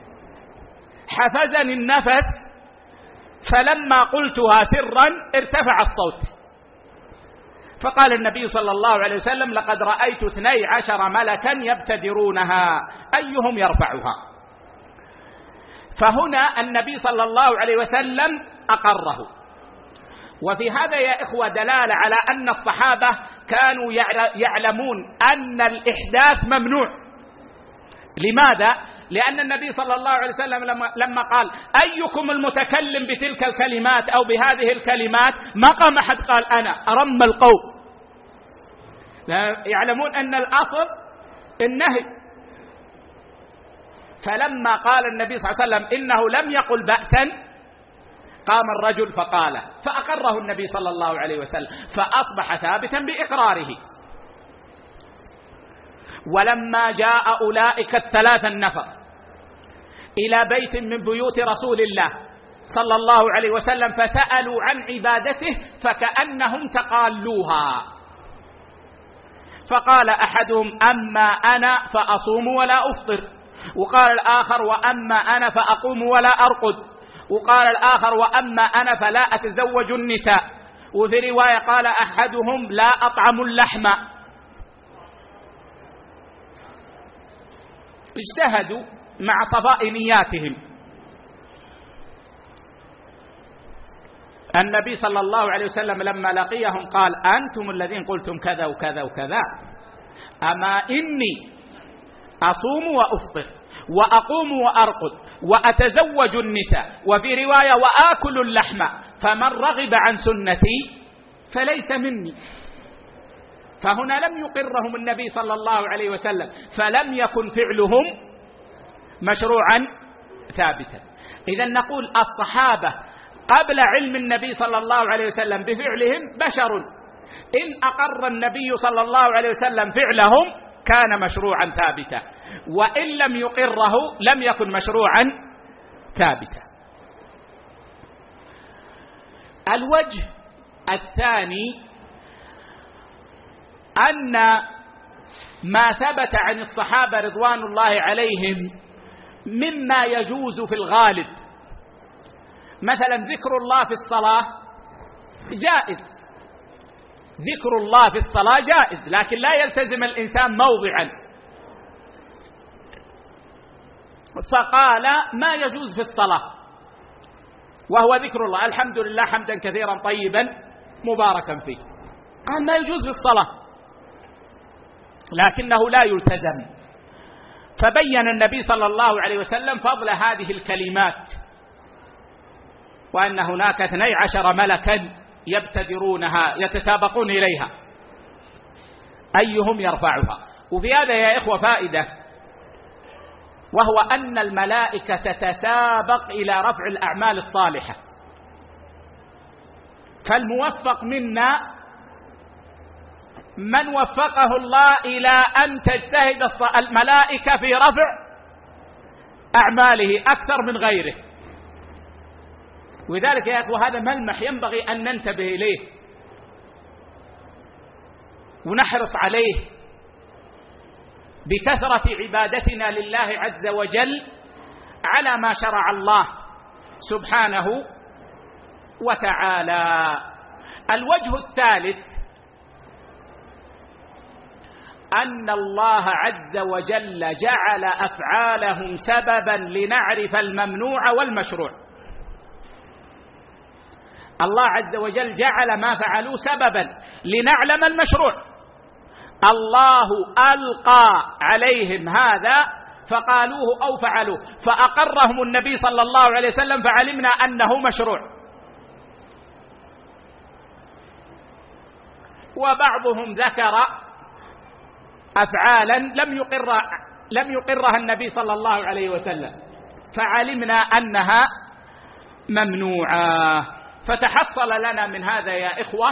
S1: حفزني النفس فلما قلتها سرا ارتفع الصوت. فقال النبي صلى الله عليه وسلم لقد رأيت 12 ملكا يبتدرونها أيهم يرفعها. فهنا النبي صلى الله عليه وسلم أقره. وفي هذا يا إخوة دلالة على أن الصحابة كانوا يعلمون أن الإحداث ممنوع. لماذا؟ لأن النبي صلى الله عليه وسلم لما قال أيكم المتكلم بتلك الكلمات أو بهذه الكلمات، ما قام أحد قال أنا، أرم القوم. يعلمون أن الأصل النهي. فلما قال النبي صلى الله عليه وسلم إنه لم يقل بأسا، قام الرجل فقال، فأقره النبي صلى الله عليه وسلم، فأصبح ثابتا بإقراره. ولما جاء أولئك الثلاثة النفر إلى بيت من بيوت رسول الله صلى الله عليه وسلم فسألوا عن عبادته فكأنهم تقالوها، فقال أحدهم أما أنا فأصوم ولا أفطر، وقال الآخر وأما أنا فأقوم ولا أرقد، وقال الآخر وأما أنا فلا أتزوج النساء، وفي رواية قال أحدهم لا أطعم اللحم. اجتهدوا مع صفاء نياتهم. النبي صلى الله عليه وسلم لما لقيهم قال أنتم الذين قلتم كذا وكذا وكذا، أما إني أصوم وأفطر وأقوم وأرقد وأتزوج النساء، وفي رواية وآكل اللحم، فمن رغب عن سنتي فليس مني. فهنا لم يقرهم النبي صلى الله عليه وسلم، فلم يكن فعلهم مشروعا ثابتا. إذن نقول الصحابة قبل علم النبي صلى الله عليه وسلم بفعلهم بشر، إن أقر النبي صلى الله عليه وسلم فعلهم كان مشروعا ثابتا، وإن لم يقره لم يكن مشروعا ثابتا. الوجه الثاني أن ما ثبت عن الصحابة رضوان الله عليهم مما يجوز في الغالب، مثلا ذكر الله في الصلاة جائز، ذكر الله في الصلاة جائز، لكن لا يلتزم الإنسان موضعا. فقال ما يجوز في الصلاة وهو ذكر الله، الحمد لله حمدا كثيرا طيبا مباركا فيه، قال ما يجوز في الصلاة لكنه لا يلتزم. فبين النبي صلى الله عليه وسلم فضل هذه الكلمات، وأن هناك 12 ملكا يبتدرونها يتسابقون إليها أيهم يرفعها. وفي هذا يا إخوة فائدة، وهو أن الملائكة تتسابق إلى رفع الأعمال الصالحة، فالموفق منا من وفقه الله إلى أن تجتهد الملائكة في رفع أعماله أكثر من غيره. وذلك يا أخوة هذا ملمح ينبغي أن ننتبه إليه ونحرص عليه بكثرة عبادتنا لله عز وجل على ما شرع الله سبحانه وتعالى. الوجه الثالث أن الله عز وجل جعل أفعالهم سببا لنعرف الممنوع والمشروع. الله عز وجل جعل ما فعلوا سببا لنعلم المشروع. الله ألقى عليهم هذا فقالوه أو فعلوه، فأقرهم النبي صلى الله عليه وسلم فعلمنا أنه مشروع. وبعضهم ذكر أفعالا لم يقرها النبي صلى الله عليه وسلم فعلمنا أنها ممنوعة. فتحصل لنا من هذا يا إخوة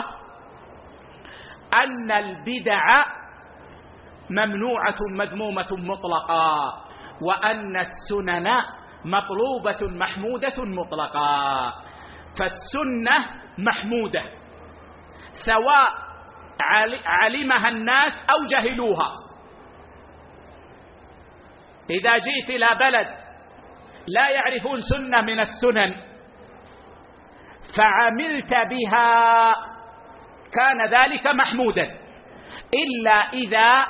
S1: أن البدع ممنوعة مذمومة مطلقا، وأن السنن مطلوبة محمودة مطلقا. فالسنة محمودة سواء علمها الناس أو جهلوها. إذا جئت إلى بلد لا يعرفون سنة من السنن فعملت بها كان ذلك محمودا، إلا إذا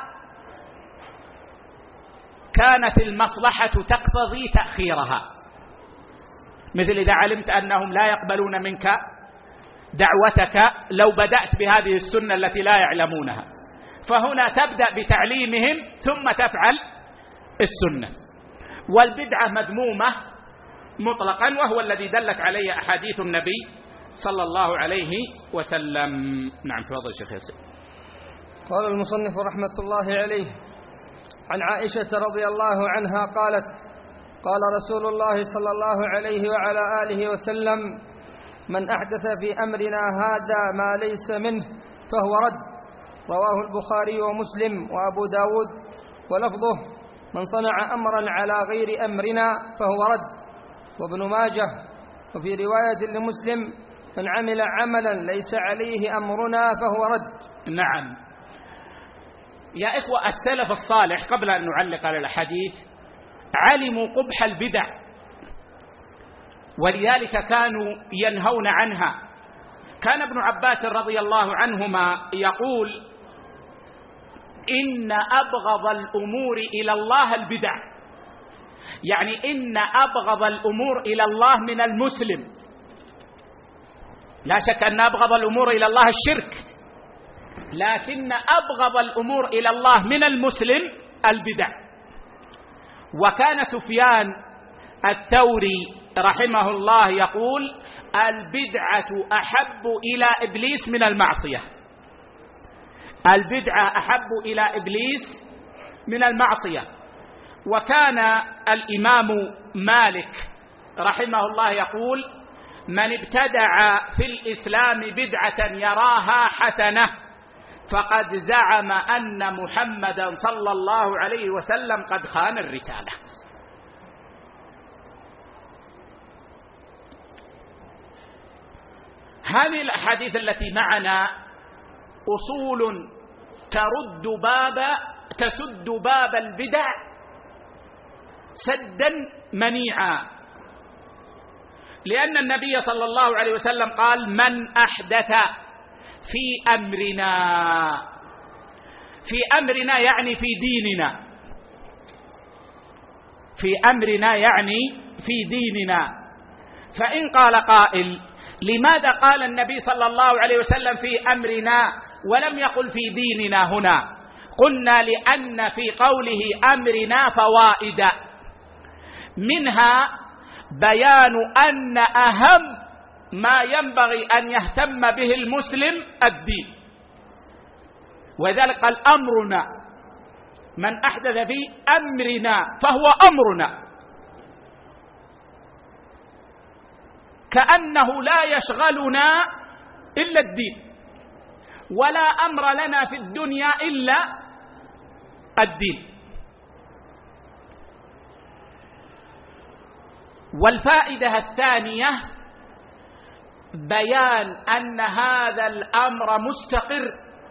S1: كانت المصلحة تقتضي تأخيرها، مثل إذا علمت أنهم لا يقبلون منك دعوتك لو بدأت بهذه السنة التي لا يعلمونها، فهنا تبدأ بتعليمهم ثم تفعل السنة. والبدعة مذمومة مطلقا، وهو الذي دلت عليه أحاديث النبي صلى الله عليه وسلم. نعم تفضل شيخ ياسر.
S2: قال المصنف رحمة الله عليه: عن عائشة رضي الله عنها قالت: قال رسول الله صلى الله عليه وعلى آله وسلم: من أحدث في أمرنا هذا ما ليس منه فهو رد. رواه البخاري ومسلم وأبو داود، ولفظه: من صنع أمرا على غير أمرنا فهو رد. وابن ماجه. وفي رواية لمسلم: من عمل عملا ليس عليه أمرنا فهو رد.
S1: نعم يا إخوة، السلف الصالح قبل أن نعلق على الحديث علموا قبح البدع، ولذلك كانوا ينهون عنها. كان ابن عباس رضي الله عنهما يقول: إن أبغض الأمور إلى الله البدع، يعني إن أبغض الأمور إلى الله من المسلم. لا شك أن أبغض الأمور إلى الله الشرك، لكن أبغض الأمور إلى الله من المسلم البدع. وكان سفيان الثوري رحمه الله يقول: البدعة أحب إلى إبليس من المعصية. البدعة أحب إلى إبليس من المعصية. وكان الإمام مالك رحمه الله يقول: من ابتدع في الإسلام بدعة يراها حسنة فقد زعم أن محمدا صلى الله عليه وسلم قد خان الرسالة. هذه الأحاديث التي معنا أصول تسد باب البدع سدا منيعا، لأن النبي صلى الله عليه وسلم قال: من أحدث في أمرنا يعني في ديننا، في أمرنا يعني في ديننا. فإن قال قائل: لماذا قال النبي صلى الله عليه وسلم في أمرنا ولم يقل في ديننا هنا؟ قلنا: لأن في قوله أمرنا فوائد، منها بيان أن أهم ما ينبغي أن يهتم به المسلم الدين، وذلك قال: أمرنا، من أحدث في أمرنا فهو أمرنا، كأنه لا يشغلنا إلا الدين، ولا أمر لنا في الدنيا إلا الدين. والفائدة الثانية بيان أن هذا الأمر مستقر،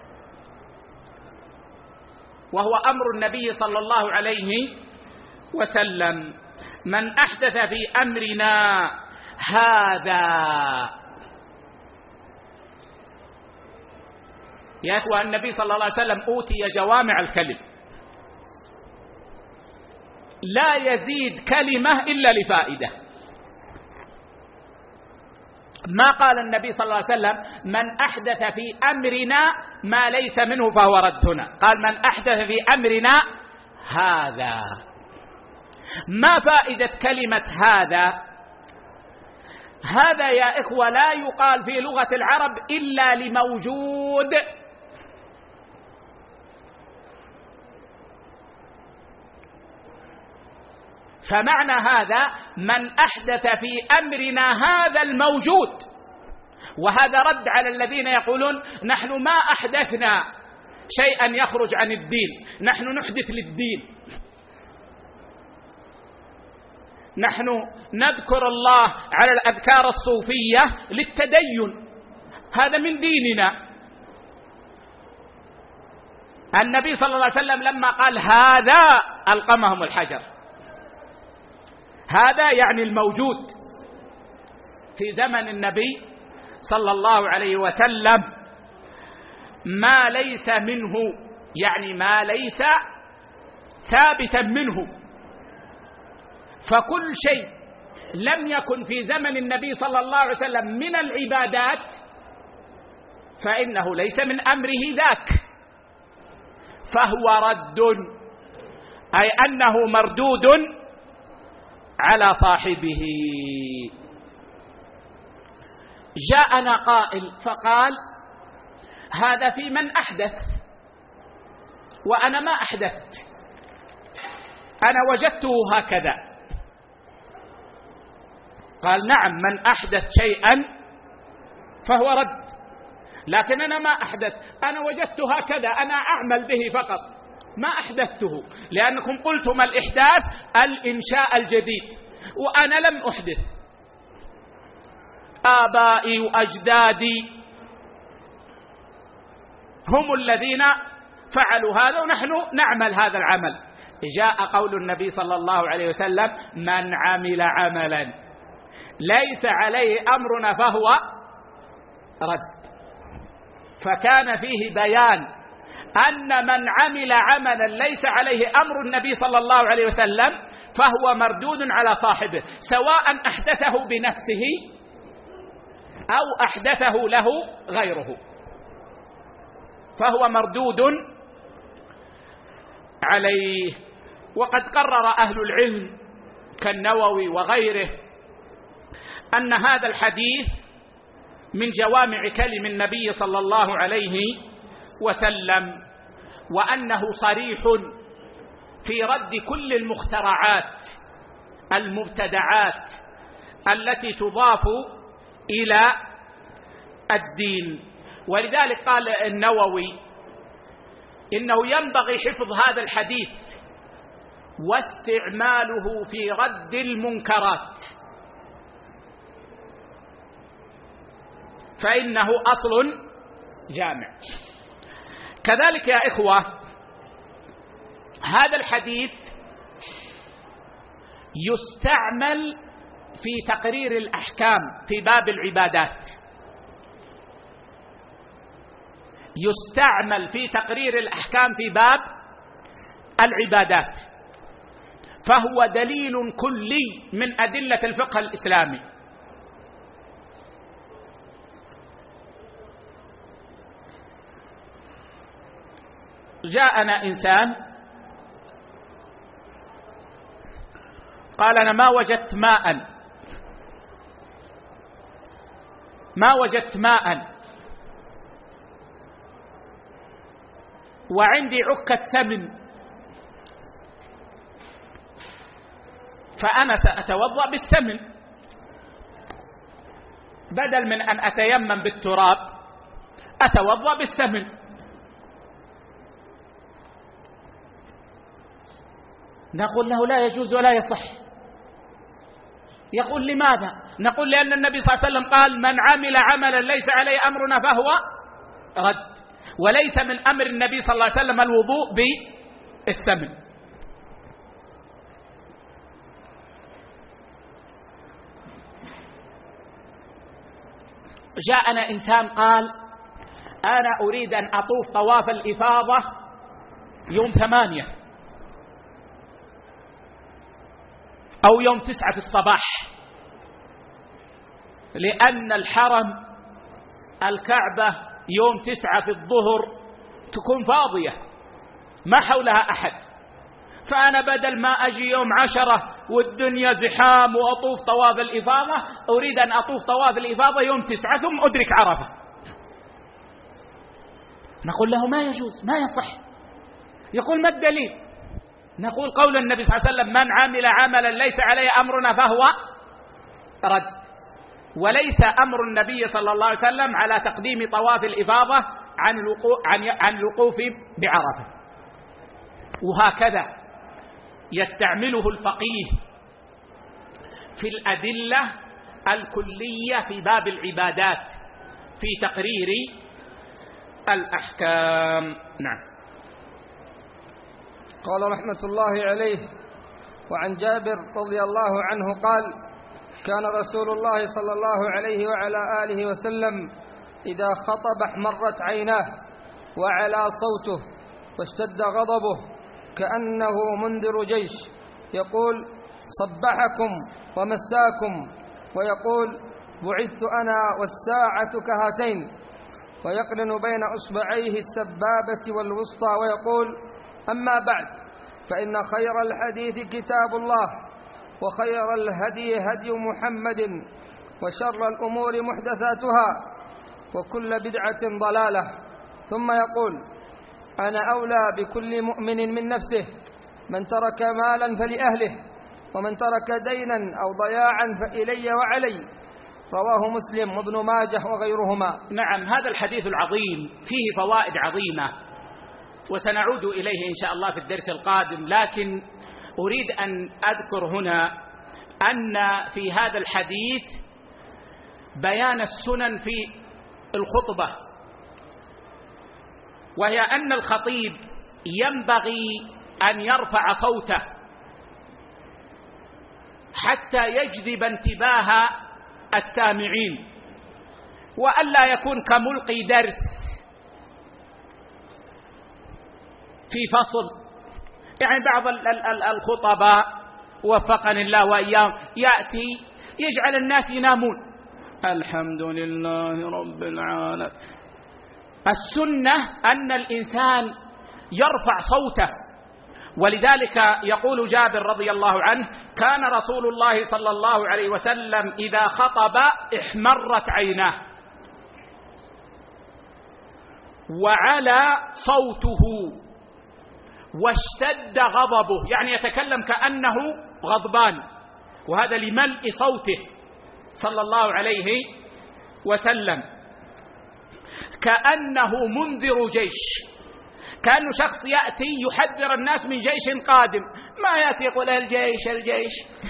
S1: وهو أمر النبي صلى الله عليه وسلم: من أحدث في أمرنا هذا. يا أخوة، النبي صلى الله عليه وسلم أوتي جوامع الكلم، لا يزيد كلمة إلا لفائدة. ما قال النبي صلى الله عليه وسلم: من أحدث في أمرنا ما ليس منه فهو رد. هنا قال: من أحدث في أمرنا هذا. ما فائدة كلمة هذا؟ هذا يا إخوة لا يقال في لغة العرب إلا لموجود، فمعنى هذا من أحدث في أمرنا هذا الموجود. وهذا رد على الذين يقولون: نحن ما أحدثنا شيئا يخرج عن الدين، نحن نحدث للدين، نحن نذكر الله على الأذكار الصوفية للتدين، هذا من ديننا. النبي صلى الله عليه وسلم لما قال هذا ألقمهم الحجر. هذا يعني الموجود في زمن النبي صلى الله عليه وسلم، ما ليس منه يعني ما ليس ثابتا منه. فكل شيء لم يكن في زمن النبي صلى الله عليه وسلم من العبادات فإنه ليس من أمره ذاك، فهو رد، أي أنه مردود على صاحبه. جاءنا قائل فقال: هذا في من أحدث، وأنا ما أحدثت، أنا وجدته هكذا. قال: نعم، من أحدث شيئا فهو رد، لكن أنا ما أحدث، أنا وجدته هكذا، أنا أعمل به فقط، ما أحدثته، لأنكم قلتم الإحداث الإنشاء الجديد، وأنا لم أحدث. آبائي وأجدادي هم الذين فعلوا هذا، ونحن نعمل هذا العمل. جاء قول النبي صلى الله عليه وسلم: من عمل عملا ليس عليه أمرنا فهو رد. فكان فيه بيان أن من عمل عملا ليس عليه أمر النبي صلى الله عليه وسلم فهو مردود على صاحبه، سواء أحدثه بنفسه أو أحدثه له غيره، فهو مردود عليه. وقد قرر أهل العلم كالنووي وغيره أن هذا الحديث من جوامع كلم النبي صلى الله عليه وسلم، وأنه صريح في رد كل المخترعات المبتدعات التي تضاف إلى الدين. ولذلك قال النووي إنه ينبغي حفظ هذا الحديث واستعماله في رد المنكرات، فإنه أصل جامع. كذلك يا إخوة، هذا الحديث يستعمل في تقرير الأحكام في باب العبادات، يستعمل في تقرير الأحكام في باب العبادات، فهو دليل كلي من أدلة الفقه الإسلامي. جاءنا إنسان قال: أنا ما وجدت ماء وعندي عكة ثمن، فأنا سأتوضأ بالسمن بدل من أن أتيمم بالتراب، أتوضأ بالسمن. نقول له: لا يجوز ولا يصح. يقول: لماذا؟ نقول: لأن النبي صلى الله عليه وسلم قال: من عمل عملا ليس عليه أمرنا فهو رد، وليس من أمر النبي صلى الله عليه وسلم الوضوء بالسمن. جاءنا إنسان قال: أنا أريد أن أطوف طواف الإفاضة يوم 8 أو يوم 9 في الصباح، لأن الحرم الكعبة يوم 9 في الظهر تكون فاضية ما حولها أحد، فأنا بدل ما أجي يوم 10 والدنيا زحام وأطوف طواف الإفاضة، أريد أن أطوف طواف الإفاضة يوم 9 ثم أدرك عرفة. نقول له: ما يجوز، ما يصح. يقول: ما الدليل؟ نقول: قول النبي صلى الله عليه وسلم: من عمل عملا ليس عليه أمرنا فهو رد، وليس أمر النبي صلى الله عليه وسلم على تقديم طواف الإفاضة عن الوقوف بعرفة. وهكذا يستعمله الفقيه في الأدلة الكلية في باب العبادات في تقرير الأحكام. نعم.
S2: قال رحمة الله عليه: وعن جابر رضي الله عنه قال: كان رسول الله صلى الله عليه وعلى آله وسلم إذا خطب احمرت عيناه وعلى صوته واشتد غضبه كأنه منذر جيش، يقول: صبحكم ومساكم، ويقول: بعثت أنا والساعة كهاتين، ويقرن بين أصبعيه السبابة والوسطى، ويقول: أما بعد، فإن خير الحديث كتاب الله، وخير الهدي هدي محمد وشر الأمور محدثاتها وكل بدعة ضلالة. ثم يقول: أنا أولى بكل مؤمن من نفسه، من ترك مالا فلأهله، ومن ترك دينا أو ضياعا فإلي وعلي. رواه مسلم وابن ماجه وغيرهما.
S1: نعم، هذا الحديث العظيم فيه فوائد عظيمة وسنعود إليه إن شاء الله في الدرس القادم، لكن أريد أن أذكر هنا أن في هذا الحديث بيان السنن في الخطبة، وهي أن الخطيب ينبغي أن يرفع صوته حتى يجذب انتباه السامعين، وألا يكون كملقي درس في فصل. يعني بعض الخطباء وفقني الله وإياهم يأتي يجعل الناس ينامون. الحمد لله رب العالمين. السنة أن الإنسان يرفع صوته، ولذلك يقول جابر رضي الله عنه: كان رسول الله صلى الله عليه وسلم إذا خطب احمرت عيناه وعلى صوته واشتد غضبه، يعني يتكلم كأنه غضبان، وهذا لملء صوته صلى الله عليه وسلم، كأنه منذر جيش، كأنه شخص يأتي يحذر الناس من جيش قادم، ما يأتي يقول الجيش الجيش.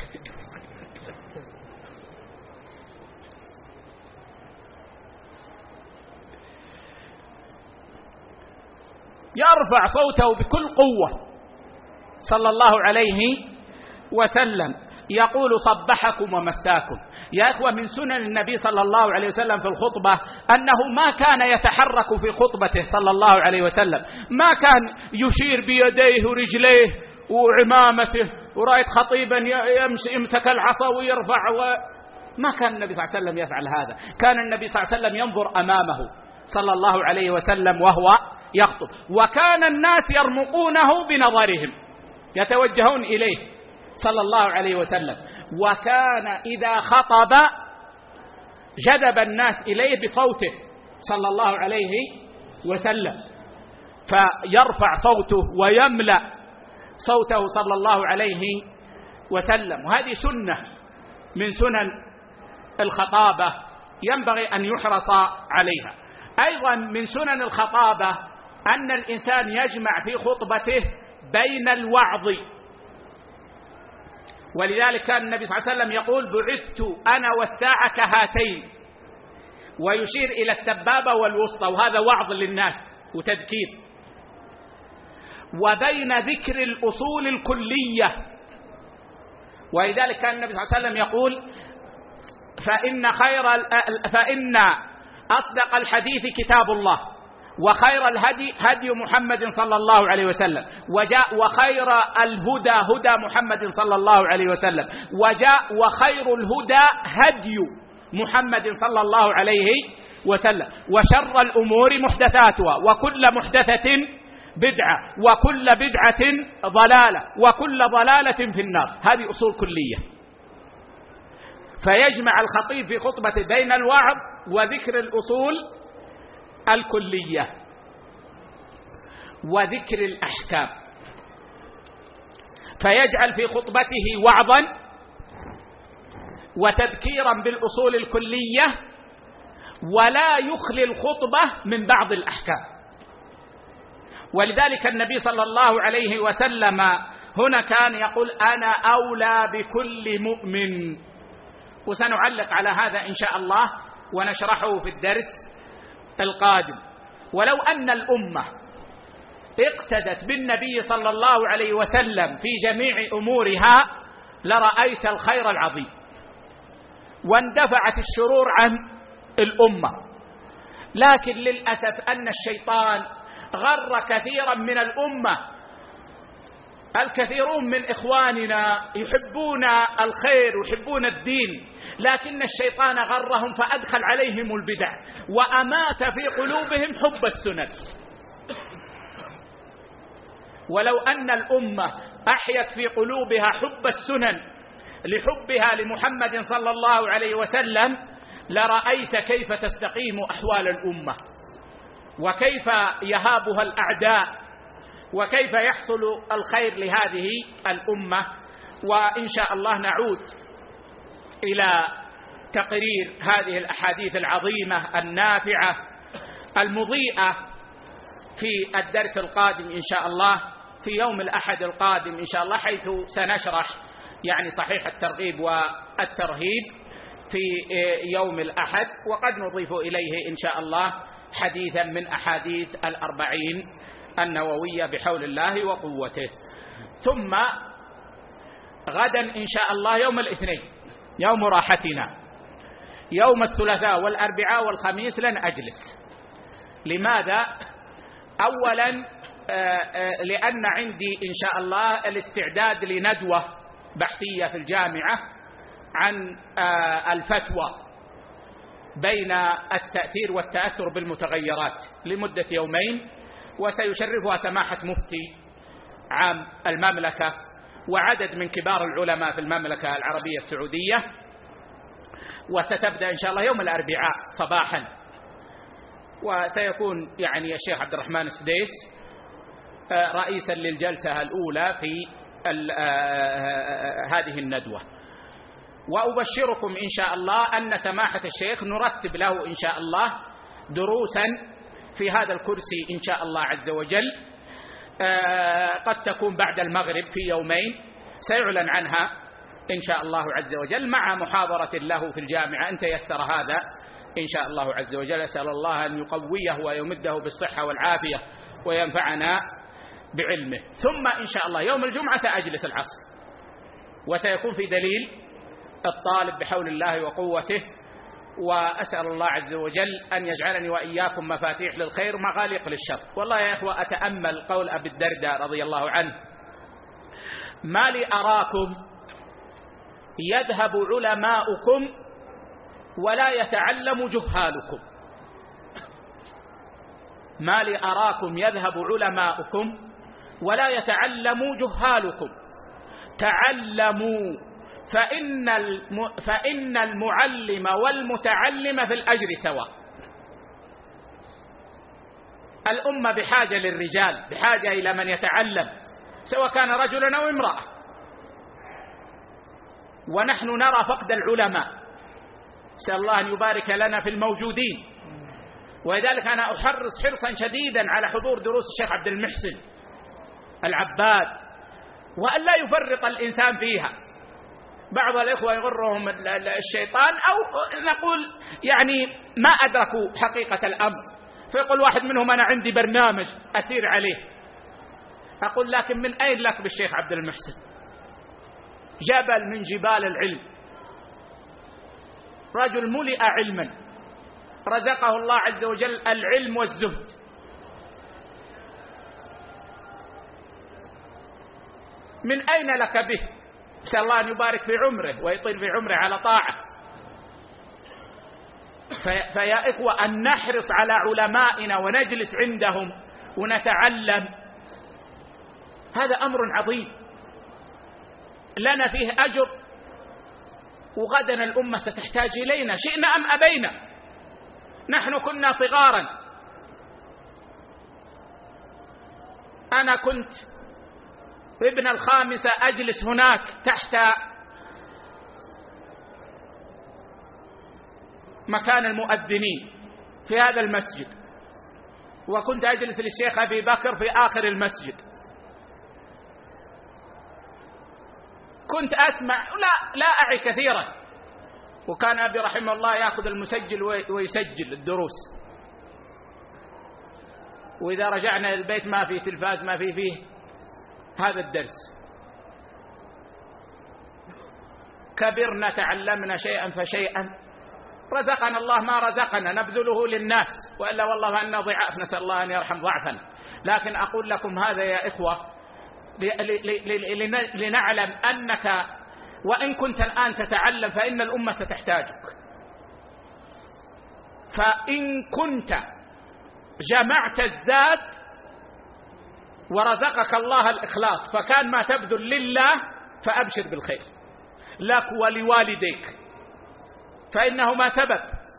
S1: يرفع صوته بكل قوة صلى الله عليه وسلم، يقول: صبحكم ومساكم. يا أخوة، من سنن النبي صلى الله عليه وسلم في الخطبة أنه ما كان يتحرك في خطبته صلى الله عليه وسلم، ما كان يشير بيديه ورجليه وعمامته، ورأيت خطيبا يمسك العصا ويرفع ما كان النبي صلى الله عليه وسلم يفعل هذا. كان النبي صلى الله عليه وسلم ينظر أمامه صلى الله عليه وسلم وهو يخطب، وكان الناس يرمقونه بنظرهم، يتوجهون إليه صلى الله عليه وسلم، وكان إذا خطب جذب الناس إليه بصوته صلى الله عليه وسلم، فيرفع صوته ويملأ صوته صلى الله عليه وسلم. وهذه سنة من سنن الخطابة ينبغي أن يحرص عليها. أيضا من سنن الخطابة أن الإنسان يجمع في خطبته بين الوعظ، ولذلك كان النبي صلى الله عليه وسلم يقول: بعثت أنا والساعة كهاتين، ويشير إلى السبابة والوسطى، وهذا وعظ للناس وتذكير. وبين ذكر الأصول الكلية، ولذلك كان النبي صلى الله عليه وسلم يقول: فإن أصدق الحديث كتاب الله، وخير الهدي هدي محمد صلى الله عليه وسلم، وخير الهدى هدى محمد صلى الله عليه وسلم، وخير الهدى هدي محمد صلى الله عليه وسلم، وشر الأمور محدثاتها، وكل محدثة بدعة، وكل بدعة ضلالة، وكل ضلالة في النار. هذه أصول كلية. فيجمع الخطيب في خطبته بين الوعظ وذكر الأصول الكلية وذكر الأحكام، فيجعل في خطبته وعظا وتذكيرا بالأصول الكلية، ولا يخلي الخطبة من بعض الأحكام. ولذلك النبي صلى الله عليه وسلم هنا كان يقول: أنا أولى بكل مؤمن. وسنعلق على هذا إن شاء الله ونشرحه في الدرس القادم. ولو أن الأمة اقتدت بالنبي صلى الله عليه وسلم في جميع أمورها لرأيت الخير العظيم، واندفعت الشرور عن الأمة. لكن للأسف أن الشيطان غر كثيرا من الأمة. الكثيرون من إخواننا يحبون الخير ويحبون الدين، لكن الشيطان غرهم فأدخل عليهم البدع وأمات في قلوبهم حب السنن. ولو أن الأمة أحيت في قلوبها حب السنن لحبها لمحمد صلى الله عليه وسلم لرأيت كيف تستقيم أحوال الأمة، وكيف يهابها الأعداء، وكيف يحصل الخير لهذه الأمة. وإن شاء الله نعود إلى تقرير هذه الأحاديث العظيمة النافعة المضيئة في الدرس القادم إن شاء الله، في يوم الأحد القادم إن شاء الله، حيث سنشرح يعني صحيح الترغيب والترهيب في يوم الأحد، وقد نضيف إليه إن شاء الله حديثا من أحاديث الأربعين النووية بحول الله وقوته. ثم غدا إن شاء الله يوم الاثنين يوم راحتنا، يوم الثلاثاء والأربعاء والخميس لن أجلس. لماذا؟ أولا لأن عندي إن شاء الله الاستعداد لندوة بحثية في الجامعة عن الفتوى بين التأثير والتأثر بالمتغيرات لمدة يومين، وسيشرفها سماحة مفتي عام المملكة وعدد من كبار العلماء في المملكة العربية السعودية، وستبدأ إن شاء الله يوم الأربعاء صباحا، وسيكون يعني الشيخ عبد الرحمن السديس رئيسا للجلسة الأولى في هذه الندوة. وأبشركم إن شاء الله أن سماحة الشيخ نرتب له إن شاء الله دروسا في هذا الكرسي إن شاء الله عز وجل، قد تكون بعد المغرب في يومين سيعلن عنها إن شاء الله عز وجل، مع محاضرة له في الجامعة إن تيسر هذا إن شاء الله عز وجل. أسأل الله أن يقويه ويمده بالصحة والعافية وينفعنا بعلمه. ثم إن شاء الله يوم الجمعة سأجلس العصر، وسيكون في دليل الطالب بحول الله وقوته، وأسأل الله عز وجل أن يجعلني وإياكم مفاتيح للخير ومغاليق للشر. والله يا إخوة أتأمل قول أبي الدرداء رضي الله عنه: ما لي أراكم يذهب علماؤكم ولا يتعلم جهالكم. ما لي أراكم يذهب علماؤكم ولا يتعلم جهالكم. تعلموا فإن المعلم والمتعلم في الأجر سواء. الأمة بحاجة للرجال، بحاجة إلى من يتعلم، سواء كان رجلا أو امرأة، ونحن نرى فقد العلماء. نسأل الله أن يبارك لنا في الموجودين، ولذلك أنا أحرص حرصا شديدا على حضور دروس الشيخ عبد المحسن العباد، وأن لا يفرط الإنسان فيها. بعض الإخوة يغرهم الشيطان، أو نقول يعني ما أدركوا حقيقة الأمر، فيقول واحد منهم أنا عندي برنامج أسير عليه. أقول لكن من أين لك بالشيخ عبد المحسن؟ جبل من جبال العلم، رجل ملئ علما، رزقه الله عز وجل العلم والزهد. من أين لك به؟ نسأل الله أن يبارك في عمره ويطيل في عمره على طاعة. فيا إخوة أن نحرص على علمائنا ونجلس عندهم ونتعلم، هذا أمر عظيم لنا فيه أجر، وغدا الأمة ستحتاج إلينا شئنا أم أبينا. نحن كنا صغارا، أنا كنت ابن الخامسة أجلس هناك تحت مكان المؤذنين في هذا المسجد، وكنت أجلس للشيخ أبي بكر في آخر المسجد. كنت أسمع لا أعي كثيرا، وكان أبي رحمه الله يأخذ المسجل ويسجل الدروس، وإذا رجعنا البيت ما في تلفاز، ما فيه هذا الدرس. كبرنا تعلمنا شيئا فشيئا، رزقنا الله ما رزقنا نبذله للناس، وإلا والله أننا ضعاف، نسأل الله أن يرحم ضعفنا. لكن أقول لكم هذا يا إخوة لنعلم أنك وإن كنت الآن تتعلم فإن الأمة ستحتاجك. فإن كنت جمعت الزاد ورزقك الله الإخلاص فكان ما تبذل لله، فأبشر بالخير. لك ولوالديك، فإنهما سبب،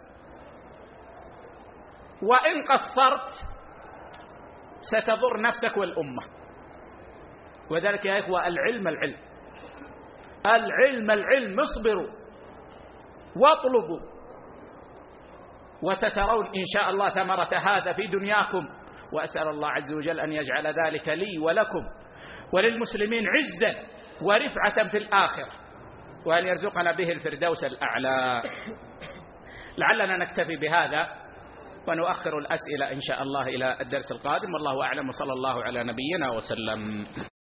S1: وإن قصرت ستضر نفسك والأمة. وذلك يا إخوة العلم اصبروا واطلبوا، وسترون إن شاء الله ثمرة هذا في دنياكم. وأسأل الله عز وجل أن يجعل ذلك لي ولكم وللمسلمين عزا ورفعة في الآخرة، وأن يرزقنا به الفردوس الأعلى. لعلنا نكتفي بهذا ونؤخر الأسئلة إن شاء الله إلى الدرس القادم، والله أعلم، وصلى الله على نبينا وسلم.